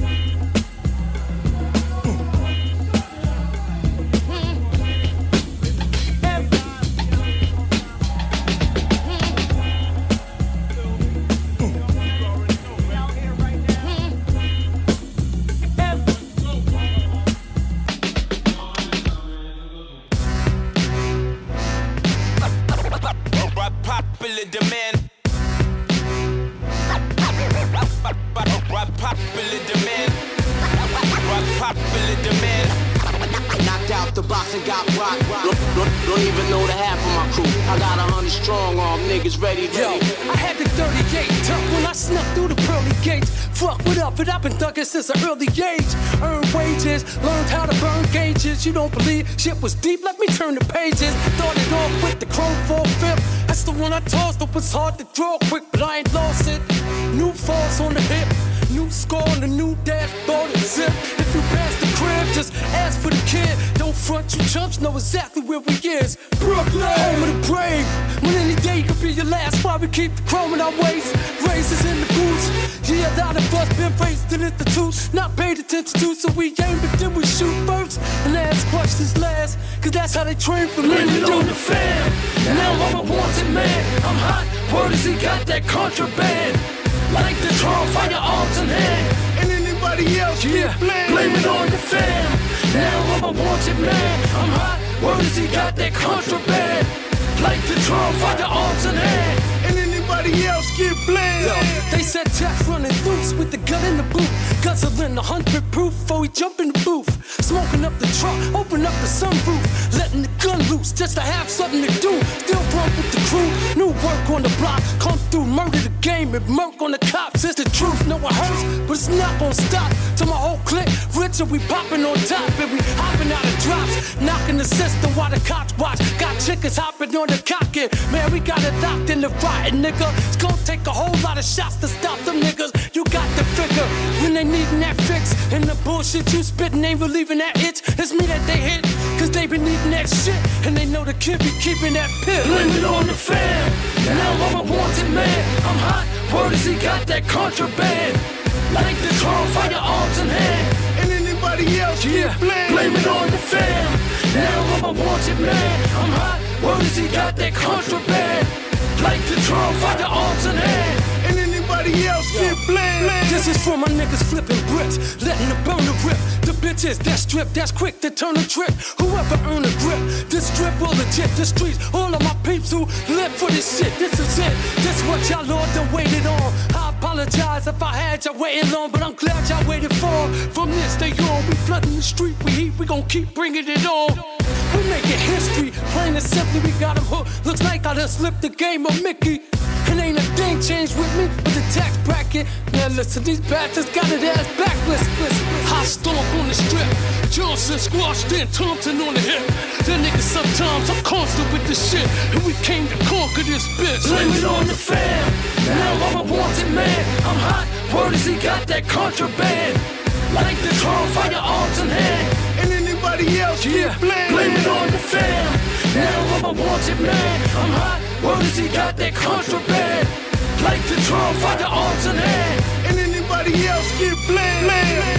popular demand. Knocked out the box and got rock. Don't, don't, don't even know the half of my crew. I got a hundred strong arm niggas ready, ready. Yo, I had the thirty-eight tuck when I snuck through the pearly gates. Fuck what up, but I've been thugging since an early age. Earned wages, learned how to burn gauges. You don't believe shit was deep? Let me turn the pages. Started off with the chrome four fifth. That's the one I tossed. It was hard to draw quick, but I ain't lost it. New falls on the hip. New score on the new dashboard and zip. If you pass the crib, just ask for the kid. Don't front, you chumps know exactly where we is. Brooklyn, home of the brave. When any day could be your last, why we keep the chrome in our waist. Razors in the boots. Yeah, a lot of us been raised in institutes, not paid attention to, so we aim, but then we shoot first and ask questions last. Cause that's how they train for me. Blame it on the fam. Now I'm a wanted man. I'm hot. Word is he got that contraband. Like the Trump, firearms in hand. And anybody else, yeah, blame, blame it on the fam. Now I'm a wanted man. I'm hot. Word is he got that contraband. Like the Trump, firearms in hand. And anybody else get blamed. Yo, they said Jack's running loose with the gun in the boot. Guzzling a hundred proof before we jump in the booth. Smoking up the truck, open up the sunroof. Letting the gun loose just to have something to do. Still run with the crew, new work on the block. Come through, murder the game and murk on the cops. It's the truth, no it hurts, but it's not gonna stop. To my whole clique, rich and we popping on top. And we hopping out of drops, knocking the system while the cops watch. Got chickens hopping on the cocket. Man, we got it locked in the rotten, nigga. It's gonna take a whole lot of shots to stop them niggas. You got the figure when they needin' that fix. And the bullshit you spittin' ain't relieving that itch. It's me that they hit, cause they been needing that shit. And they know the kid be keeping that pill. Blame it on the fam. Now I'm a wanted man. I'm hot. Word is he got that contraband. Like the Trump, firearms in hand. And anybody else, yeah, blame, blame it on the fam. Now I'm a wanted man. I'm hot. Word is he got that contraband. Like the Trump, firearms in hand. And anybody else get blamed. This is for my niggas flipping bricks, letting the burner rip. The bitches that strip, that's quick to turn a trick. Whoever earn a grip, this strip will legit. The streets, all of my peeps who live for this shit. This is it, this what y'all all done waited on. I apologize if I had y'all waiting long, but I'm glad y'all waited for. From this day on, we flooding the street, we heat, we gon' keep bringing it on. We making history, plain and simply, we got them hooked. Looks like I done slipped the game of Mickey. And ain't a thing changed with me but the tax bracket. Now listen, these bastards got it ass backless. Hot stomp on the strip, Johnson squashed in, Thompson on the hip. That nigga sometimes I'm constant with this shit, and we came to conquer this bitch. Blame it on the fam. Now I'm a wanted man. I'm hot. Word is he got that contraband. Like the Trump, firearms in hand. And anybody else, yeah, blame, blame it on the fam. Now I'm a wanted man. I'm hot. Word is he got that contraband. Like the Trump, firearms in hand. And anybody else get blamed.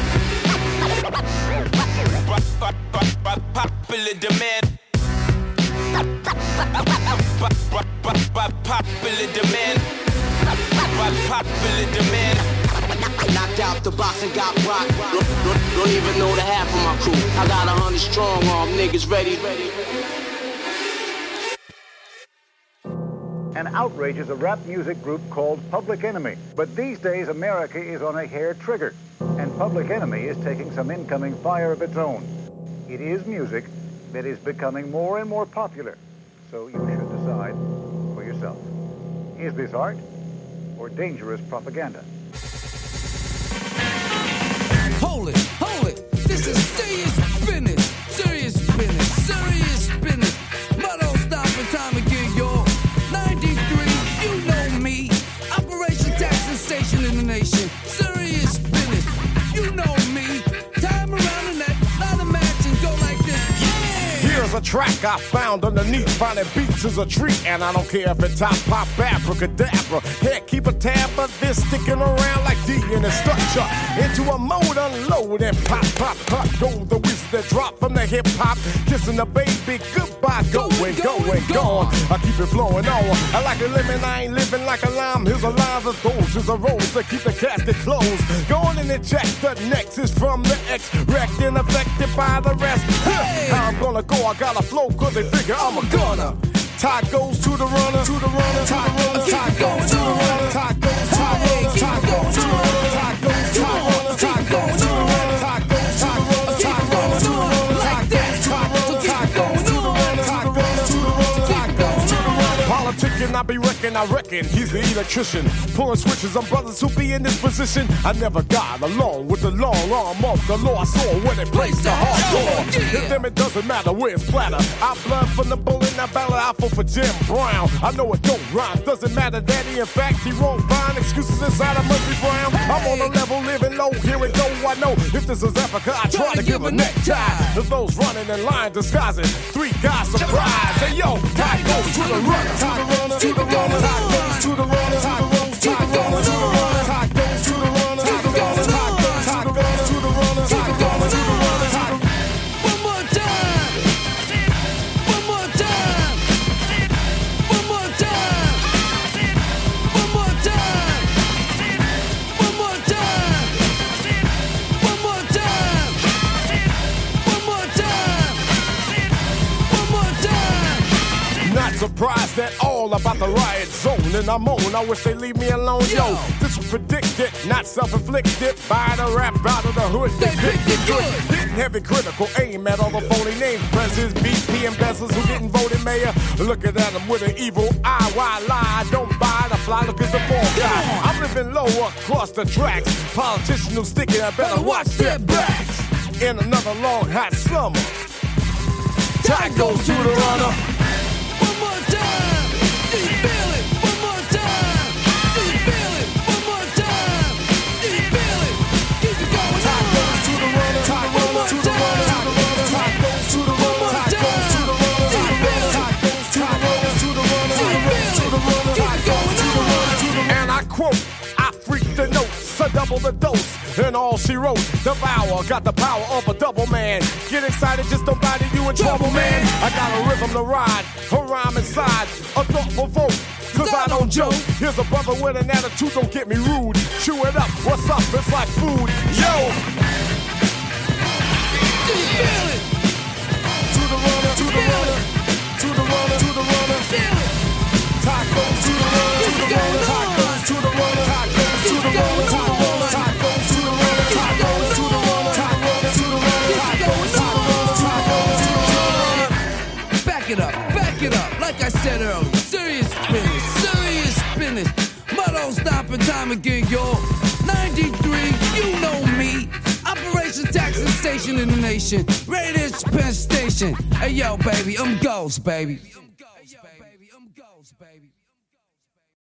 Popular demand. Popular demand. Popular demand. Knocked out the box and got rock. Don't, don't, don't even know the half of my crew. I got a hundred strong arm niggas ready, ready. An outrage is a rap music group called Public Enemy. But these days, America is on a hair trigger, and Public Enemy is taking some incoming fire of its own. It is music that is becoming more and more popular, so you should decide for yourself. Is this art or dangerous propaganda? Hold it, hold it. This is serious business. Serious business. Serious business. But don't stop in time again, y'all. ninety-three, you know me. Operation Tax Sensation in the nation. Serious business. You know me. Time around the net. Not a match and go like this. Yeah! Here's a track I found underneath. Finding beats is a treat. And I don't care if it's top pop, abracadabra. Can't keep a tab of this sticking around like D in a structure. Into a mode, unload and pop, pop, pop. Go the whiz that drop from the hip hop. Kissing the baby goodbye. Go and go and gone. I keep it flowing on. I like a lemon, I ain't living like a lime. Here's a line of those. Here's a rose that keep the casket closed. Go on and eject the nexus from the X. Wrecked and affected by the rest. Hey. How I'm gonna go, I gotta flow cause they figure I'm a gunner. Tie goes to the runner, to the runner, to the runner. Tie goes to the runner, tie goes to the runner, tie goes to the runner, tie goes to the runner, tie goes to the runner, tie goes to the runner. I reckon he's the electrician. Pulling switches on brothers who be in this position. I never got along with the long arm of the law. I saw where they place the hardcore. To them it doesn't matter where it's splatter. I blood from the bullet, now battle out for Jim Brown. I know it don't rhyme, doesn't matter, daddy. In fact, he won't find excuses inside of Murphy Brown. I'm on a level, living low, here it go. I know if this is Africa, I try to give a necktie to those running in line disguising. Three guys surprise. Hey yo, tie goes to the runner, to the runner, to the runner, tie goes to the runner, tie goes to the runner, to the runner, tie goes to the runner, to the runner, tie goes to the runner, to the runner, tie goes to the runner, tie. One more time. One more time. One more time. One more time. One more time. One more time. One more time. One more time. Not surprised at all about the riot zone, and I'm on. I wish they leave me alone, yo. This was predicted, not self-inflicted. By the rap out of the hood, they picked it good. Hitting heavy critical aim at all the phony names, presidents, B P embezzlers who didn't vote in mayor. Looking at them with an evil eye. Why lie? Don't buy the fly. Look at the fall guy. I'm living low across the tracks. Politicians who sticking, I better watch their backs. In another long hot summer, time goes to the runner. One more time. Do you feel it? One more time. Do you feel it? One more time. Do you feel it? Keep it going. Time goes to the runner. Time goes to the runner. Time goes to the runner. Time goes to the runner. Time goes to the runner. To the runner. Time goes to the runner. Time goes to the runner. And I quote, I freak the notes, I double the dose. And all she wrote, devour, got the power of a double man. Get excited, just don't body you in trouble, man. I got a rhythm to ride, a rhyme inside, a thought provoke, cause I don't joke. Here's a brother with an attitude, don't get me rude. Chew it up, what's up, it's like food. Yo! Do you feel it? To the runner, to the runner, to the runner, to the runner. Feel it? Tacos to the runner, to the runner, tacos to the runner, tacos to the runner, to the runner. Back it up, back it up, like I said earlier. Serious business, serious business. Motto stopping time again, y'all. ninety-three, you know me. Operation Taxing Station in the nation. Radius Penn Station. Hey yo, baby, I'm Ghost, baby. I'm Ghost, baby. I'm Ghost, baby.